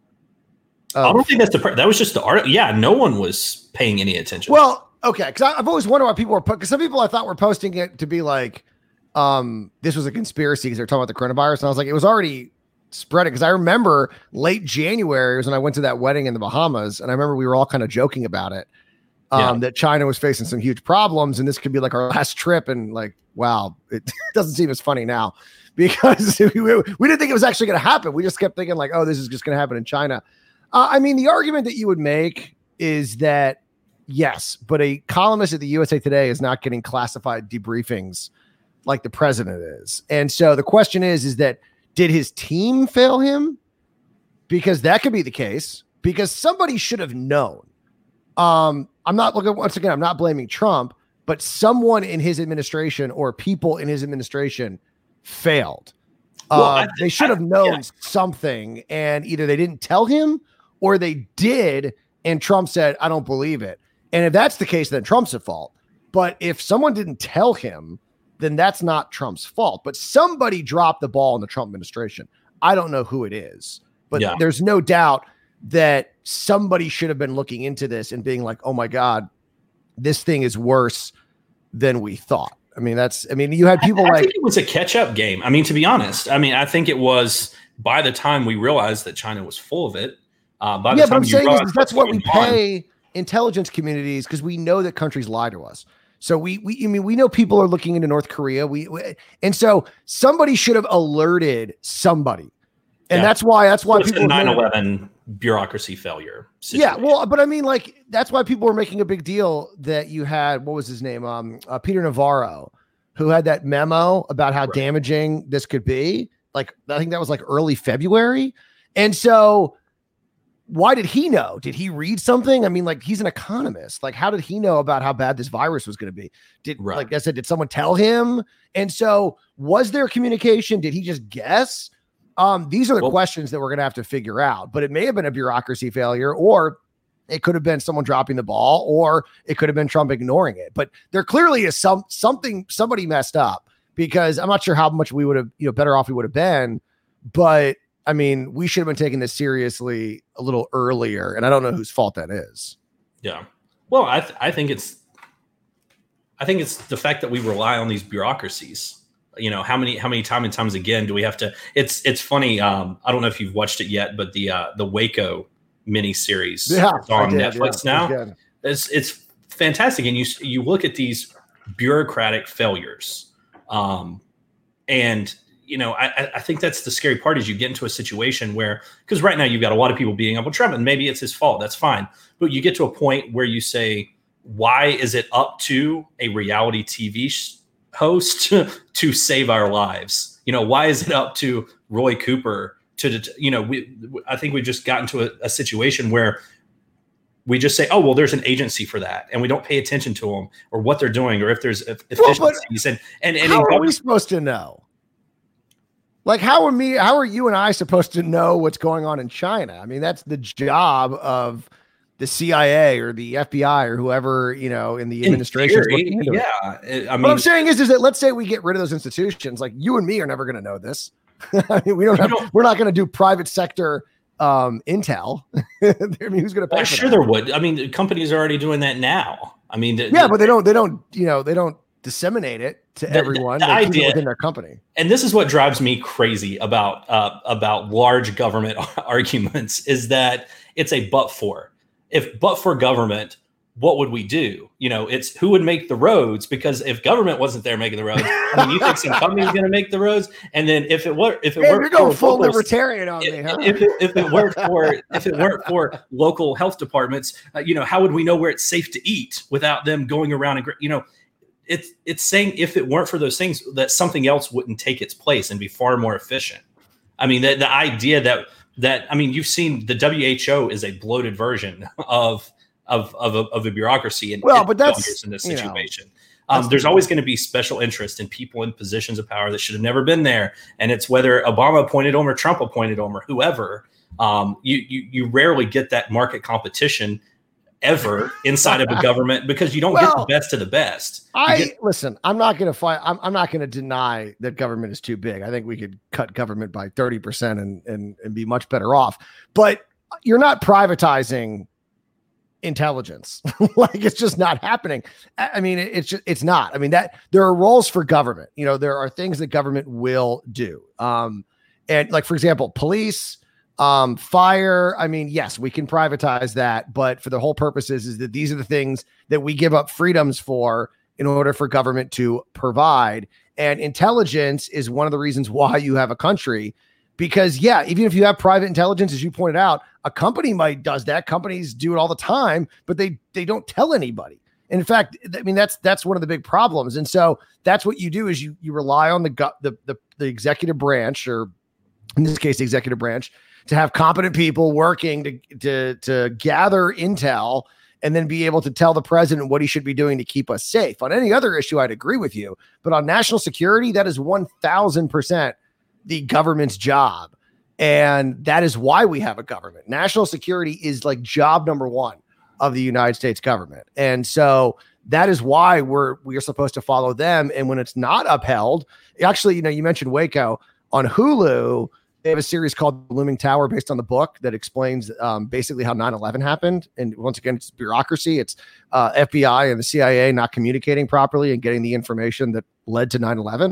Speaker 1: Of- I don't think that's the that was just the art. Yeah, no one was paying any attention.
Speaker 2: Well, okay, because I've always wondered why people were because some people I thought were posting it to be like, um, this was a conspiracy because they're talking about the coronavirus, and I was like, it was already spreading. Because I remember late January was when I went to that wedding in the Bahamas, and I remember we were all kind of joking about it. Um, yeah. That China was facing some huge problems, and this could be like our last trip. And like, wow, it doesn't seem as funny now because we, we didn't think it was actually going to happen. We just kept thinking like, oh, this is just going to happen in China. Uh, I mean, the argument that you would make is that, yes, but a columnist at the U S A Today is not getting classified debriefings like the president is. And so the question is, is that did his team fail him? Because that could be the case, because somebody should have known. Um, I'm not looking, once again, I'm not blaming Trump, but someone in his administration or people in his administration failed. Well, uh, I, they should have known yeah. something, and either they didn't tell him or they did, and Trump said, I don't believe it. And if that's the case, then Trump's at fault. But if someone didn't tell him, then that's not Trump's fault. But somebody dropped the ball in the Trump administration. I don't know who it is, but yeah. there's no doubt that somebody should have been looking into this and being like, oh my God, this thing is worse than we thought. I mean, that's, I mean, you had people I, I like,
Speaker 1: think it was a catch up game. I mean, to be honest, I mean, I think it was by the time we realized that China was full of it. Uh, by the
Speaker 2: yeah,
Speaker 1: time
Speaker 2: but I'm
Speaker 1: you
Speaker 2: saying is, that's what we
Speaker 1: on,
Speaker 2: pay intelligence communities, because we know that countries lie to us. So we, we, I mean, we know people are looking into North Korea. We, we and so somebody should have alerted somebody. And yeah. that's why, that's why
Speaker 1: it's
Speaker 2: people
Speaker 1: a nine eleven bureaucracy failure
Speaker 2: Yeah.
Speaker 1: situation.
Speaker 2: Well, but I mean, like, that's why people were making a big deal that you had, what was his name? Um, uh, Peter Navarro, who had that memo about how right. damaging this could be. Like, I think that was like early February. And so why did he know? Did he read something? I mean, like, he's an economist. Like, how did he know about how bad this virus was going to be? Did, right. like I said, did someone tell him? And so was there communication? Did he just guess? Um, these are the well, questions that we're going to have to figure out, but it may have been a bureaucracy failure, or it could have been someone dropping the ball, or it could have been Trump ignoring it. But there clearly is some, something, somebody messed up, because I'm not sure how much we would have, you know, better off we would have been, but I mean, we should have been taking this seriously a little earlier, and I don't know whose fault that is.
Speaker 1: Yeah. Well, I, th- I think it's, I think it's the fact that we rely on these bureaucracies. You know, how many, how many times and times again do we have to, it's, it's funny. Um, I don't know if you've watched it yet, but the, uh, the Waco miniseries
Speaker 2: yeah,
Speaker 1: on
Speaker 2: did,
Speaker 1: Netflix
Speaker 2: yeah,
Speaker 1: now. It's, it's fantastic. And you, you look at these bureaucratic failures. Um, and, you know, I, I think that's the scary part, is you get into a situation where, because right now you've got a lot of people beating up on Trump, and maybe it's his fault. That's fine. But you get to a point where you say, why is it up to a reality T V sh- host to save our lives? You know, why is it up to Roy Cooper to, you know, we, I think we've just gotten to a, a situation where we just say, oh, well, there's an agency for that, and we don't pay attention to them or what they're doing, or if there's efficiencies. Well, and, and, and
Speaker 2: how are we supposed to know? Like, how are me, how are you and I supposed to know what's going on in China? I mean, that's the job of the C I A or the F B I or whoever, you know, in the in administration.
Speaker 1: Theory, yeah. I mean,
Speaker 2: what I'm saying is, is that let's say we get rid of those institutions. Like, you and me are never going to know this. I mean, we don't have, don't, we're not going to do private sector um, intel. I mean, who's going to pay?
Speaker 1: Well,
Speaker 2: for
Speaker 1: sure
Speaker 2: that?
Speaker 1: There would. I mean, the companies are already doing that now. I mean, the,
Speaker 2: yeah,
Speaker 1: the,
Speaker 2: but they don't, they don't, you know, they don't disseminate it to the, everyone.
Speaker 1: The, the
Speaker 2: they
Speaker 1: idea,
Speaker 2: keep it within their company.
Speaker 1: And this is what drives me crazy about, uh, about large government arguments, is that it's a but for. if but for government, what would we do? You know, it's who would make the roads? Because if government wasn't there making the roads, I mean, you think some company is going to make the roads? And then if it were, if it
Speaker 2: Man,
Speaker 1: were,
Speaker 2: you're going full libertarian on
Speaker 1: if,
Speaker 2: me, huh?
Speaker 1: If it, if it weren't for if it weren't for local health departments, uh, you know, how would we know where it's safe to eat without them going around and, you know, it's it's saying if it weren't for those things, that something else wouldn't take its place and be far more efficient. I mean, the, the idea that that I mean, you've seen the W H O is a bloated version of of of a, of a bureaucracy, and
Speaker 2: well, but that's
Speaker 1: in this
Speaker 2: you
Speaker 1: situation.
Speaker 2: know,
Speaker 1: um, there's always going to be special interest in people in positions of power that should have never been there, and it's whether Obama appointed them or Trump appointed them or whoever. Um, you you you rarely get that market competition ever inside of a government because you don't well, get the best of the best. You
Speaker 2: I
Speaker 1: get-
Speaker 2: listen, I'm not going to fight. I'm, I'm not going to deny that government is too big. I think we could cut government by thirty percent and, and, and be much better off, but you're not privatizing intelligence. Like it's just not happening. I mean, it, it's just, it's not, I mean that there are roles for government, you know, there are things that government will do. Um, and like, for example, police, Um, fire. I mean, yes, we can privatize that, but for the whole purposes is that these are the things that we give up freedoms for in order for government to provide. And intelligence is one of the reasons why you have a country, because yeah, even if you have private intelligence, as you pointed out, a company might does that. Companies do it all the time, but they, they don't tell anybody. And in fact, I mean, that's, that's one of the big problems. And so that's what you do is you, you rely on the, the, the, the executive branch, or in this case, the executive branch, to have competent people working to, to, to gather intel and then be able to tell the president what he should be doing to keep us safe. On any other issue, I'd agree with you, but on national security, that is one thousand percent the government's job. And that is why we have a government. National security is like job number one of the United States government. And so that is why we're, we are supposed to follow them. And when it's not upheld, actually, you know, you mentioned Waco on Hulu, they have a series called Looming Tower based on the book that explains um, basically how nine eleven happened. And once again, it's bureaucracy. It's uh, F B I and the C I A not communicating properly and getting the information that led to nine eleven.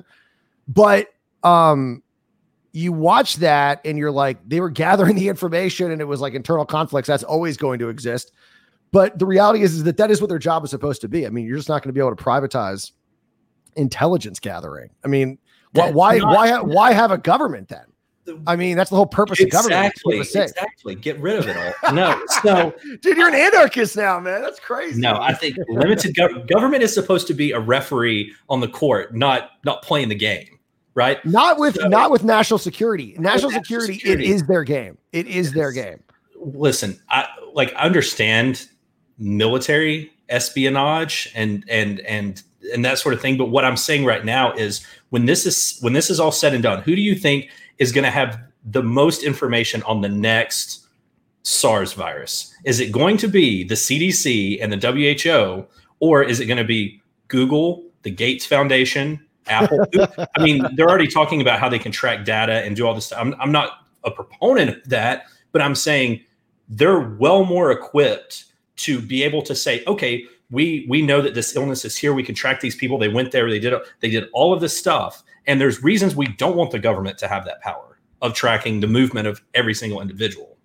Speaker 2: But um, you watch that and you're like, they were gathering the information and it was like internal conflicts. That's always going to exist. But the reality is, is that that is what their job is supposed to be. I mean, you're just not going to be able to privatize intelligence gathering. I mean, wh- why, not, why, why have a government then? I mean, that's the whole purpose
Speaker 1: exactly,
Speaker 2: of government.
Speaker 1: Exactly. Get rid of it all. No. So,
Speaker 2: dude, you're an anarchist now, man. That's crazy.
Speaker 1: No, I think limited gov- government is supposed to be a referee on the court, not not playing the game, right?
Speaker 2: Not with
Speaker 1: so,
Speaker 2: not with national security. National, national security, security, it is their game. It is
Speaker 1: yes.
Speaker 2: their game.
Speaker 1: Listen, I like understand military espionage and and and and that sort of thing, but what I'm saying right now is when this is when this is all said and done, who do you think is going to have the most information on the next SARS virus? Is it going to be the C D C and the W H O, or is it going to be Google, the Gates Foundation, Apple? I mean, they're already talking about how they can track data and do all this stuff. I'm, I'm not a proponent of that, but I'm saying they're well more equipped to be able to say, okay, we we know that this illness is here. We can track these people. They went there. They did they did all of this stuff. And there's reasons we don't want the government to have that power of tracking the movement of every single individual.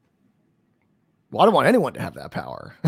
Speaker 2: Well, I don't want anyone to have that power.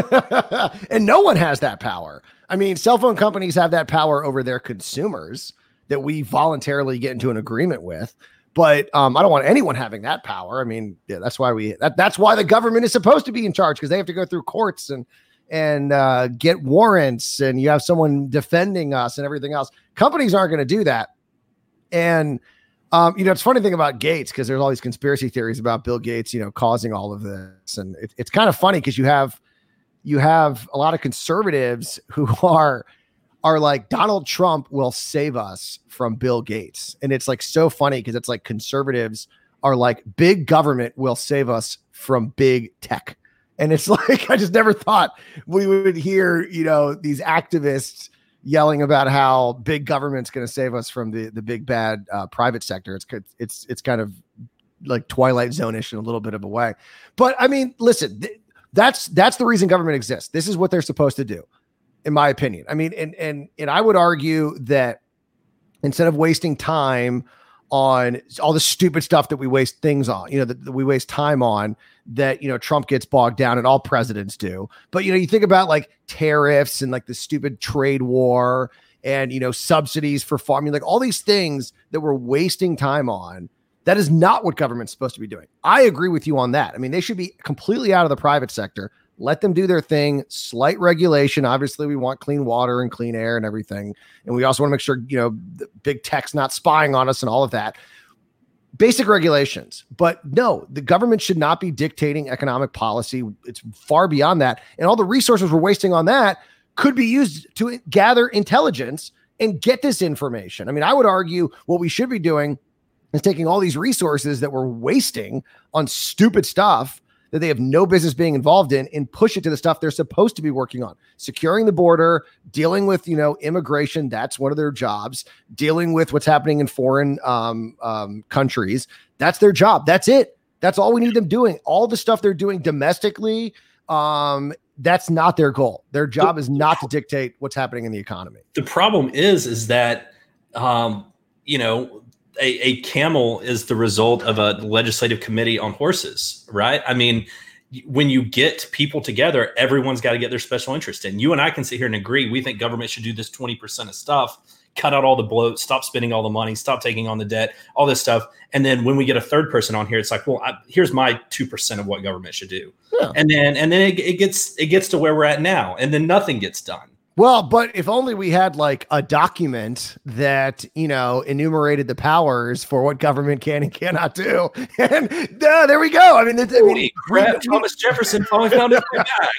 Speaker 2: And no one has that power. I mean, cell phone companies have that power over their consumers that we voluntarily get into an agreement with. But um, I don't want anyone having that power. I mean, yeah, that's why we that, that's why the government is supposed to be in charge, because they have to go through courts and and uh, get warrants, and you have someone defending us and everything else. Companies aren't going to do that. And, um, you know, it's funny thing about Gates, because there's all these conspiracy theories about Bill Gates, you know, causing all of this. And it, it's kind of funny because you have, you have a lot of conservatives who are, are like, Donald Trump will save us from Bill Gates. And it's like so funny because it's like conservatives are like, big government will save us from big tech. And it's like, I just never thought we would hear, you know, these activists yelling about how big government's going to save us from the, the big bad uh, private sector. It's, it's, it's kind of like Twilight Zone-ish in a little bit of a way. But I mean, listen, th- that's, that's the reason government exists. This is what they're supposed to do, in my opinion. I mean, and, and, and I would argue that instead of wasting time on all the stupid stuff that we waste things on, you know, that, that we waste time on, that, you know, Trump gets bogged down, and all presidents do. But, you know, you think about like tariffs and like the stupid trade war and, you know, subsidies for farming, like all these things that we're wasting time on. That is not what government's supposed to be doing. I agree with you on that. I mean, they should be completely out of the private sector. Let them do their thing. Slight regulation. Obviously, we want clean water and clean air and everything. And we also want to make sure, you know, the big tech's not spying on us and all of that. Basic regulations. But no, the government should not be dictating economic policy. It's far beyond that. And all the resources we're wasting on that could be used to gather intelligence and get this information. I mean, I would argue what we should be doing is taking all these resources that we're wasting on stupid stuff that they have no business being involved in and push it to the stuff they're supposed to be working on. Securing the border, dealing with, you know, immigration. That's one of their jobs. Dealing with what's happening in foreign um, um, countries. That's their job. That's it. That's all we need them doing. All the stuff they're doing domestically, um, that's not their goal. Their job is not to dictate what's happening in the economy.
Speaker 1: The problem is, is that, um, you know, A, a camel is the result of a legislative committee on horses, right? I mean, when you get people together, everyone's got to get their special interest in. You and I can sit here and agree. We think government should do this twenty percent of stuff, cut out all the bloat, stop spending all the money, stop taking on the debt, all this stuff. And then when we get a third person on here, it's like, well, I, here's my two percent of what government should do. Yeah. And then, and then it, it gets, it gets to where we're at now, and then nothing gets done.
Speaker 2: Well, but if only we had like a document that, you know, enumerated the powers for what government can and cannot do. And uh, there we go. I mean, it's, I mean
Speaker 1: crap, Thomas Jefferson finally found his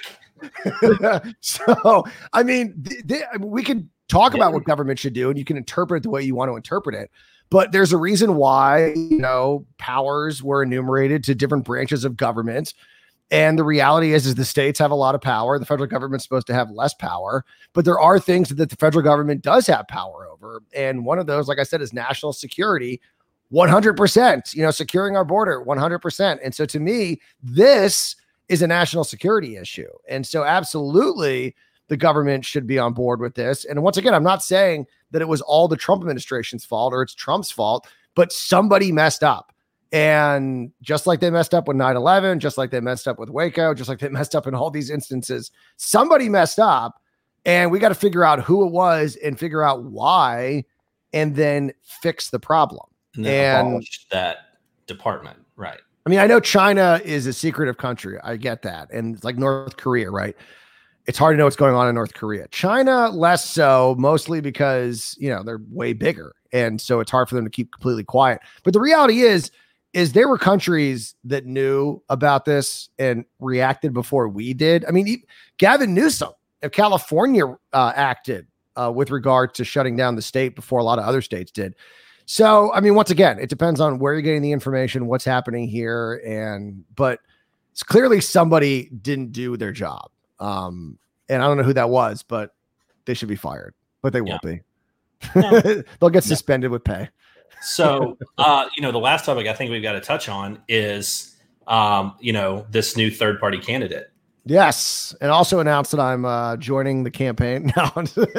Speaker 1: way back.
Speaker 2: So, I mean, th- th- we can talk yeah. about what government should do, and you can interpret it the way you want to interpret it. But there's a reason why, you know, powers were enumerated to different branches of government. And the reality is, is the states have a lot of power. The federal government's supposed to have less power, but there are things that the federal government does have power over. And one of those, like I said, is national security, one hundred percent, you know, securing our border, one hundred percent. And so to me, this is a national security issue. And so absolutely the government should be on board with this. And once again, I'm not saying that it was all the Trump administration's fault or it's Trump's fault, but somebody messed up. And just like they messed up with nine eleven, just like they messed up with Waco, just like they messed up in all these instances, somebody messed up, and we got to figure out who it was and figure out why, and then fix the problem.
Speaker 1: And then abolish that department, right?
Speaker 2: I mean, I know China is a secretive country. I get that. And it's like North Korea, right? It's hard to know what's going on in North Korea. China, less so, mostly because, you know, they're way bigger. And so it's hard for them to keep completely quiet. But the reality is, is there were countries that knew about this and reacted before we did. I mean, he, Gavin Newsom of California uh, acted uh, with regard to shutting down the state before a lot of other states did. So, I mean, once again, it depends on where you're getting the information, what's happening here. And, but it's clearly somebody didn't do their job. Um, and I don't know who that was, but they should be fired, but they won't yeah. be. No. They'll get suspended no. with pay.
Speaker 1: So, uh, you know, the last topic I think we've got to touch on is, um, you know, this new third party candidate.
Speaker 2: Yes. And also announced that I'm uh, joining the campaign now.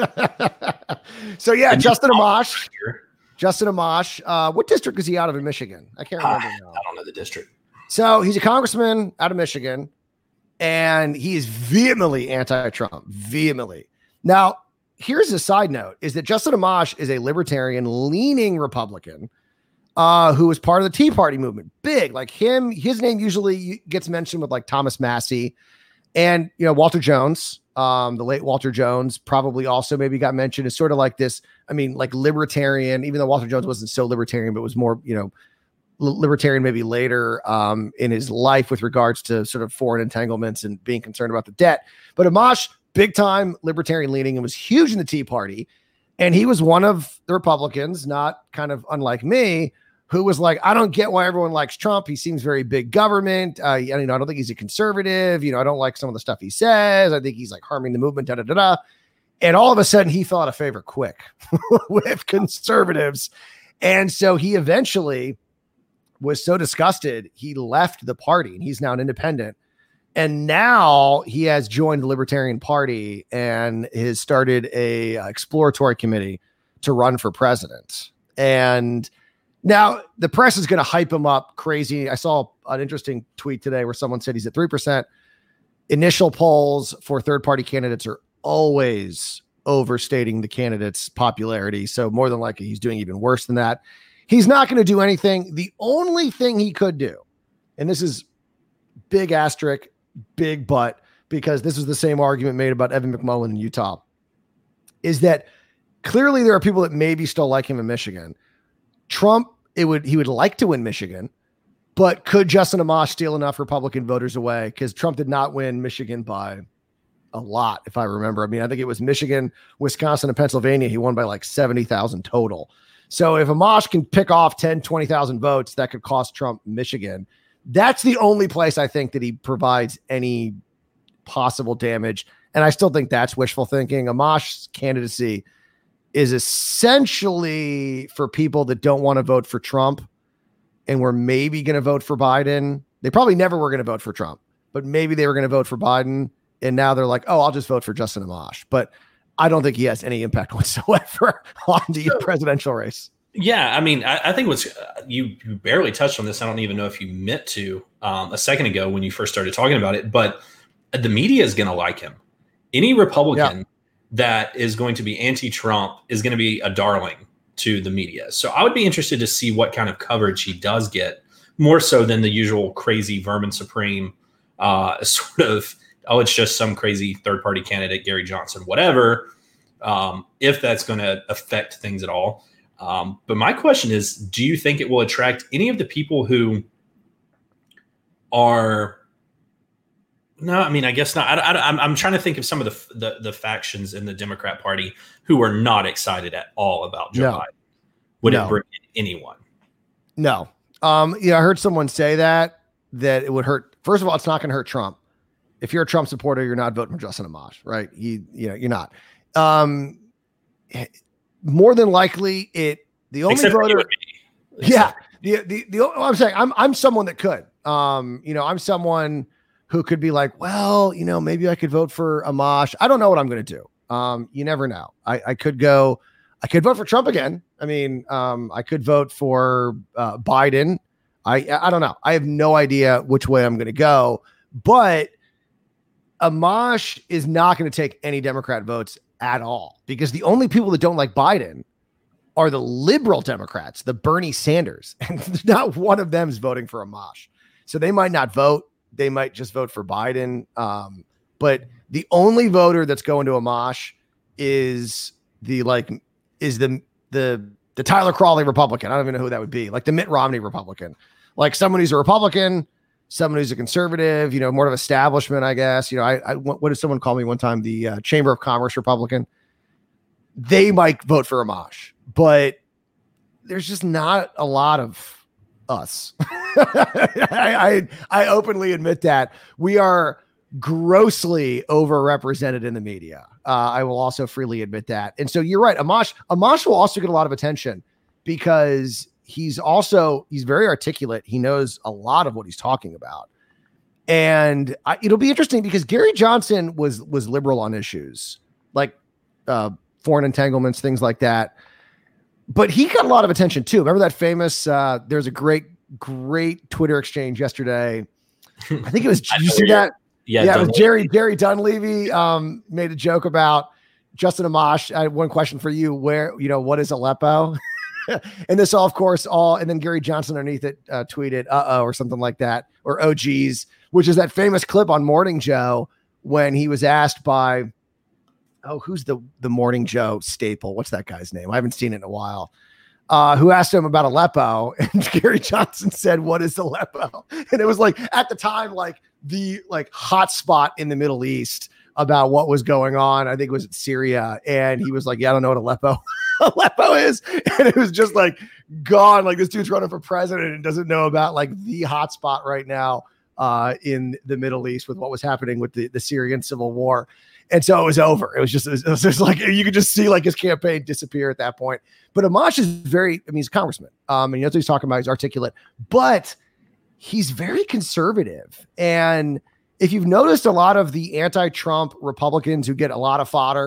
Speaker 2: So, yeah, and Justin Amash. Justin Amash. Uh, what district is he out of in Michigan? I can't remember. Uh,
Speaker 1: now. I don't know the district.
Speaker 2: So he's a congressman out of Michigan, and he is vehemently anti-Trump. Vehemently. Now, here's a side note, is that Justin Amash is a libertarian leaning Republican uh, who was part of the Tea Party movement. Big, like him, his name usually gets mentioned with like Thomas Massey and, you know, Walter Jones, um, the late Walter Jones probably also maybe got mentioned as sort of like this. I mean, like libertarian, even though Walter Jones wasn't so libertarian, but was more, you know, libertarian maybe later um, in his life with regards to sort of foreign entanglements and being concerned about the debt. But Amash, big time libertarian leaning, and was huge in the Tea Party. And he was one of the Republicans, not kind of unlike me, who was like, I don't get why everyone likes Trump. He seems very big government. Uh, you know, I don't think he's a conservative. You know, I don't like some of the stuff he says. I think he's like harming the movement, da, da, da, da. And all of a sudden he fell out of favor quick with conservatives. And so he eventually was so disgusted, he left the party, and he's now an independent. And now he has joined the Libertarian Party and has started a uh, exploratory committee to run for president. And Now, the press is going to hype him up crazy. I saw an interesting tweet today where someone said he's at three percent. Initial polls for third-party candidates are always overstating the candidate's popularity. So more than likely, he's doing even worse than that. He's not going to do anything. The only thing he could do, and this is big asterisk, big but, because this is the same argument made about Evan McMullen in Utah, is that clearly there are people that maybe still like him in Michigan. Trump, it would he would like to win Michigan, but could Justin Amash steal enough Republican voters away? Because Trump did not win Michigan by a lot, if I remember. I mean, I think it was Michigan, Wisconsin, and Pennsylvania. He won by like seventy thousand total. So if Amash can pick off ten, twenty thousand votes, that could cost Trump Michigan. That's the only place I think that he provides any possible damage. And I still think that's wishful thinking. Amash's candidacy is essentially for people that don't want to vote for Trump and were maybe going to vote for Biden. They probably never were going to vote for Trump, but maybe they were going to vote for Biden. And now they're like, oh, I'll just vote for Justin Amash. But I don't think he has any impact whatsoever on the so, presidential race.
Speaker 1: Yeah, I mean, I, I think what's uh, you, you barely touched on this. I don't even know if you meant to um, a second ago when you first started talking about it, but the media is going to like him. Any Republican yeah. that is going to be anti-Trump is going to be a darling to the media. So I would be interested to see what kind of coverage he does get, more so than the usual crazy vermin supreme uh, sort of, oh, it's just some crazy third-party candidate, Gary Johnson, whatever, um, if that's going to affect things at all. Um, but my question is, do you think it will attract any of the people who are – no, I mean, I guess not. I, I, I'm, I'm trying to think of some of the, the the factions in the Democrat Party who are not excited at all about Joe
Speaker 2: no.
Speaker 1: Biden. Would
Speaker 2: no.
Speaker 1: it bring in anyone?
Speaker 2: No. Um, yeah, I heard someone say that, that it would hurt. First of all, it's not going to hurt Trump. If you're a Trump supporter, you're not voting for Justin Amash, right? He, you know, you're not. Um, more than likely, it the only
Speaker 1: Except
Speaker 2: voter.
Speaker 1: Yeah,
Speaker 2: the the the. I'm saying I'm I'm someone that could. Um, you know, I'm someone who could be like, well, you know, maybe I could vote for Amash. I don't know what I'm going to do. Um, you never know. I, I could go, I could vote for Trump again. I mean, um, I could vote for uh, Biden. I, I don't know. I have no idea which way I'm going to go, but Amash is not going to take any Democrat votes at all, because the only people that don't like Biden are the liberal Democrats, the Bernie Sanders, and not one of them is voting for Amash. So they might not vote. They might just vote for Biden. Um, but the only voter that's going to Amash is the, like, is the, the, the Tyler Crawley Republican. I don't even know who that would be. Like the Mitt Romney Republican, like someone who's a Republican, someone who's a conservative, you know, more of establishment, I guess. You know, I, I what did someone call me one time? The uh, Chamber of Commerce Republican. They might vote for Amash, but there's just not a lot of us. I, I I openly admit that we are grossly overrepresented in the media. Uh, I will also freely admit that. And so you're right. Amash, Amash will also get a lot of attention because he's also, he's very articulate. He knows a lot of what he's talking about. And I, it'll be interesting because Gary Johnson was, was liberal on issues like uh, foreign entanglements, things like that. But he got a lot of attention too. Remember that famous, uh, there's a great, great Twitter exchange yesterday. I think it was, you see that?
Speaker 1: Yeah,
Speaker 2: yeah, it was Jerry, Jerry Dunleavy um, made a joke about Justin Amash. I had one question for you. Where, you know, what is Aleppo? And this all, of course, all, and then Gary Johnson underneath it uh, tweeted, uh-oh, or something like that, or oh, geez, which is that famous clip on Morning Joe when he was asked by, oh, who's the, the Morning Joe staple? What's that guy's name? I haven't seen it in a while. Uh, who asked him about Aleppo, and Gary Johnson said, what is Aleppo? And it was like, at the time, like the like hot spot in the Middle East about what was going on. I think it was Syria. And he was like, yeah, I don't know what Aleppo, Aleppo is. And it was just like gone. Like this dude's running for president and doesn't know about like the hot spot right now uh, in the Middle East with what was happening with the, the Syrian civil war. And so it was over. It was just, it was just like, you could just see like his campaign disappear at that point. But Amash is very, I mean, he's a congressman. Um, and that's what he's talking about. He's articulate, but he's very conservative. And if you've noticed a lot of the anti-Trump Republicans who get a lot of fodder,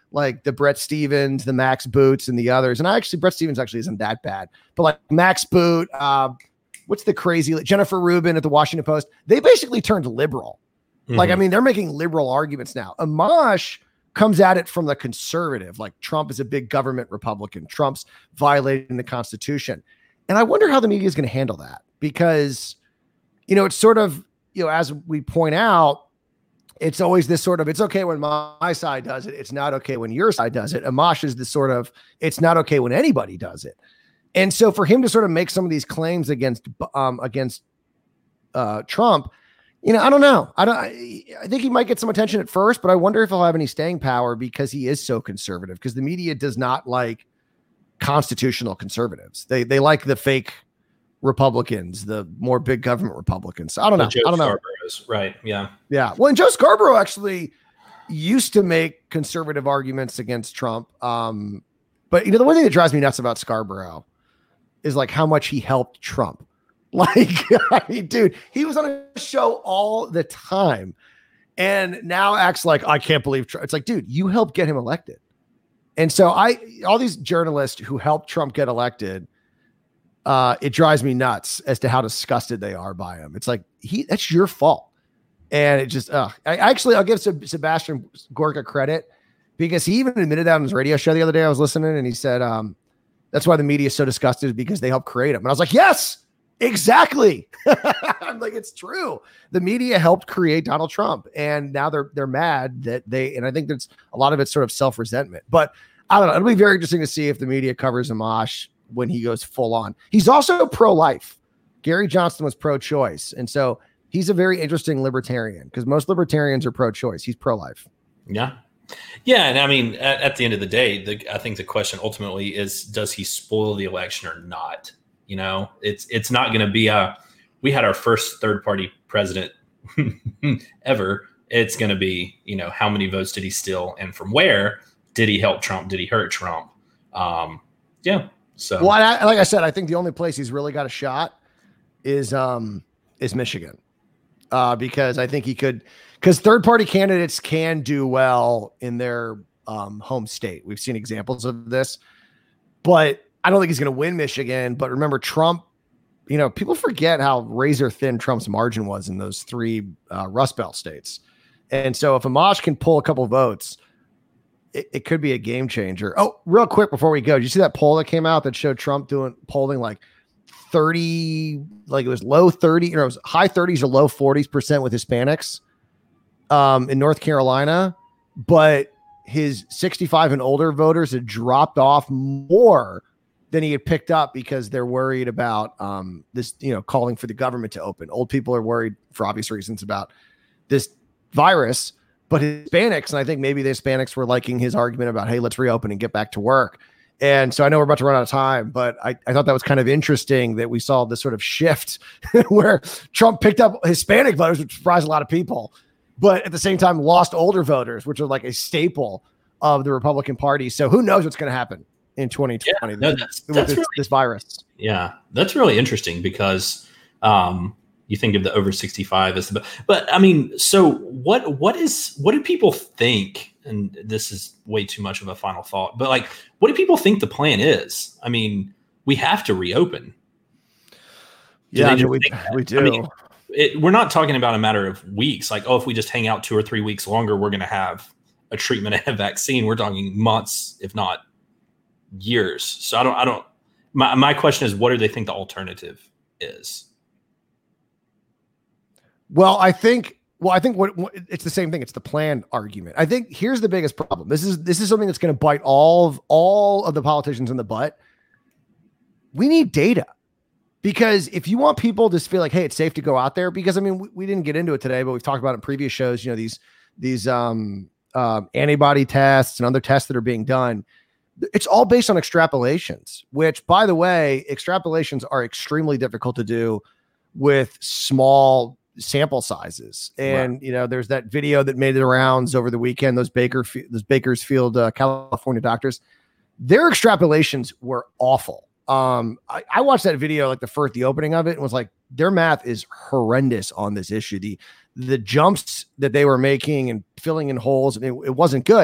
Speaker 2: like the Brett Stevens, the Max Boots, and the others. And I actually, Brett Stevens actually isn't that bad, but like Max Boot, uh, what's the crazy Jennifer Rubin at the Washington Post? They basically turned liberal. Mm-hmm. Like, I mean, they're making liberal arguments now. Amash comes at it from the conservative, like Trump is a big government Republican. Trump's violating the Constitution. And I wonder how the media is going to handle that because, you know, it's sort of, you know, as we point out, it's always this sort of, it's okay when my, my side does it. It's not okay when your side does it. Amash is this sort of, it's not okay when anybody does it. And so for him to sort of make some of these claims against, um, against uh, Trump, you know, I don't know. I don't, I, I think he might get some attention at first, but I wonder if he'll have any staying power because he is so conservative, because the media does not like constitutional conservatives. They, they like the fake Republicans, the more big government Republicans. I don't know.
Speaker 1: Joe
Speaker 2: I don't know.
Speaker 1: Scarborough's, right. Yeah.
Speaker 2: Yeah. Well, and Joe Scarborough actually used to make conservative arguments against Trump. Um, but you know, the one thing that drives me nuts about Scarborough is like how much he helped Trump. Like, I mean, dude, he was on a show all the time and now acts like, I can't believe Trump. It's like, dude, you helped get him elected. And so I, all these journalists who helped Trump get elected, uh, it drives me nuts as to how disgusted they are by him. It's like, he, that's your fault. And it just, uh, I actually, I'll give Sebastian Gorka credit because he even admitted that on his radio show the other day. I was listening and he said, um, that's why the media is so disgusted because they helped create him. And I was like, yes, exactly. I'm like, it's true. The media helped create Donald Trump and now they're, they're mad that they, and I think that's a lot of it's sort of self-resentment, but I don't know. It'll be very interesting to see if the media covers Amash when he goes full on. He's also pro-life. Gary Johnson was pro-choice. And so he's a very interesting libertarian because most libertarians are pro-choice. He's pro-life.
Speaker 1: Yeah. Yeah. And I mean, at, at the end of the day, the, I think the question ultimately is, does he spoil the election or not? You know, it's, it's not going to be a, we had our first third party president ever. It's going to be, you know, how many votes did he steal and from where? Did he help Trump? Did he hurt Trump? Um, yeah. So,
Speaker 2: well, I, like I said, I think the only place he's really got a shot is, um, is Michigan. Uh, because I think he could, because third party candidates can do well in their um, home state. We've seen examples of this, but I don't think he's going to win Michigan. But remember, Trump, you know, people forget how razor thin Trump's margin was in those three uh, Rust Belt states. And so if Amash can pull a couple votes, it, it could be a game changer. Oh, real quick before we go, did you see that poll that came out that showed Trump doing polling like thirty, like it was low thirty, you know, it was high thirties or low forties percent with Hispanics um, in North Carolina, but his sixty-five and older voters had dropped off more than he had picked up because they're worried about um, this, you know, calling for the government to open. Old people are worried for obvious reasons about this virus, but Hispanics, and I think maybe the Hispanics were liking his argument about, hey, let's reopen and get back to work. And so I know we're about to run out of time, but I, I thought that was kind of interesting that we saw this sort of shift where Trump picked up Hispanic voters, which surprised a lot of people, but at the same time lost older voters, which are like a staple of the Republican Party. So who knows what's going to happen in twenty twenty
Speaker 1: yeah, no, that's,
Speaker 2: with
Speaker 1: that's
Speaker 2: this,
Speaker 1: really,
Speaker 2: this virus.
Speaker 1: Yeah, that's really interesting because um, you think of the over sixty-five as the, but I mean, so what, what is, what do people think? And this is way too much of a final thought, but like, what do people think the plan is? I mean, we have to reopen.
Speaker 2: Do yeah, I mean, we, we do. I mean,
Speaker 1: it, we're not talking about a matter of weeks. Like, oh, if we just hang out two or three weeks longer, we're going to have a treatment and a vaccine. We're talking months, if not years. So I don't, I don't, my, my question is, what do they think the alternative is?
Speaker 2: Well, I think, well, I think what, what it's the same thing. It's the plan argument. I think here's the biggest problem. This is, this is something that's going to bite all of, all of the politicians in the butt. We need data. Because if you want people to feel like, hey, it's safe to go out there, because I mean, we, we didn't get into it today, but we've talked about it in previous shows, you know, these, these um, uh, antibody tests and other tests that are being done. It's all based on extrapolations, which, by the way, extrapolations are extremely difficult to do with small sample sizes. And, right. you know, there's that video that made the rounds over the weekend, those Baker, those Bakersfield, uh, California doctors, their extrapolations were awful. Um, I, I watched that video, like the first, the opening of it, and was like, their math is horrendous on this issue. The, the jumps that they were making and filling in holes, and it, it wasn't good.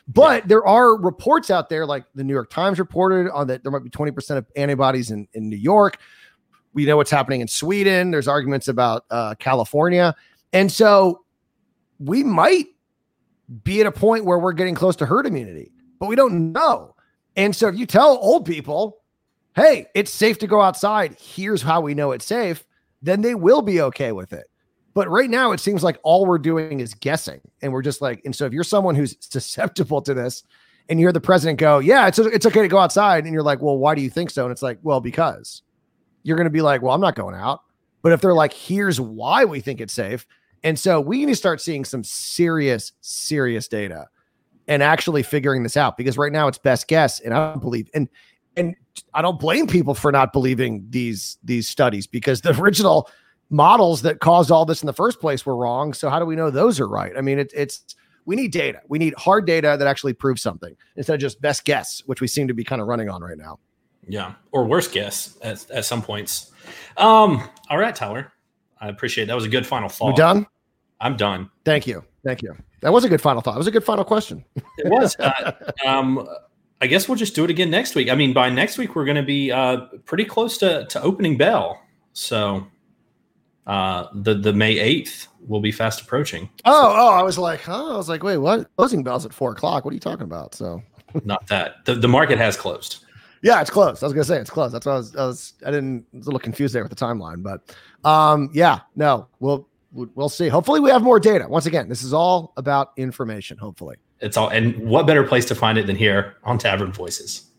Speaker 2: But yeah. there are reports out there, like the New York Times reported on that there might be twenty percent of antibodies in, in New York. We know what's happening in Sweden. There's arguments about uh, California. And so we might be at a point where we're getting close to herd immunity, but we don't know. And so if you tell old people, hey, it's safe to go outside, here's how we know it's safe, then they will be okay with it. But right now it seems like all we're doing is guessing. And we're just like, and so if you're someone who's susceptible to this and you hear the president go, yeah, it's, it's okay to go outside. And you're like, well, why do you think so? And it's like, well, because you're going to be like, well, I'm not going out. But if they're like, here's why we think it's safe. And so we need to start seeing some serious, serious data and actually figuring this out, because right now it's best guess. And I don't believe, and, and I don't blame people for not believing these, these studies, because the original models that caused all this in the first place were wrong. So how do we know those are right? I mean, it, it's, we need data. We need hard data that actually proves something instead of just best guess, which we seem to be kind of running on right now.
Speaker 1: Yeah. Or worst guess at, at some points. Um, all right, Tyler, I appreciate it. That was a good final thought.
Speaker 2: You done?
Speaker 1: I'm done.
Speaker 2: Thank you. Thank you. That was a good final thought. It was a good final question.
Speaker 1: It was. Uh, um, I guess we'll just do it again next week. I mean, by next week, we're going to be uh, pretty close to, to opening bell. So uh, the, the May eighth will be fast approaching.
Speaker 2: Oh, so, oh, I was like, huh? I was like, wait, what? Closing bell's at four o'clock. What are you talking about? So
Speaker 1: not that. The, the market has closed.
Speaker 2: Yeah, it's closed. I was gonna say it's closed. That's what I was. I was. I didn't. I was a little confused there with the timeline, but um, yeah, no, we'll we'll see. Hopefully, we have more data. Once again, this is all about information. Hopefully,
Speaker 1: it's all. And what better place to find it than here on Tavern Voices?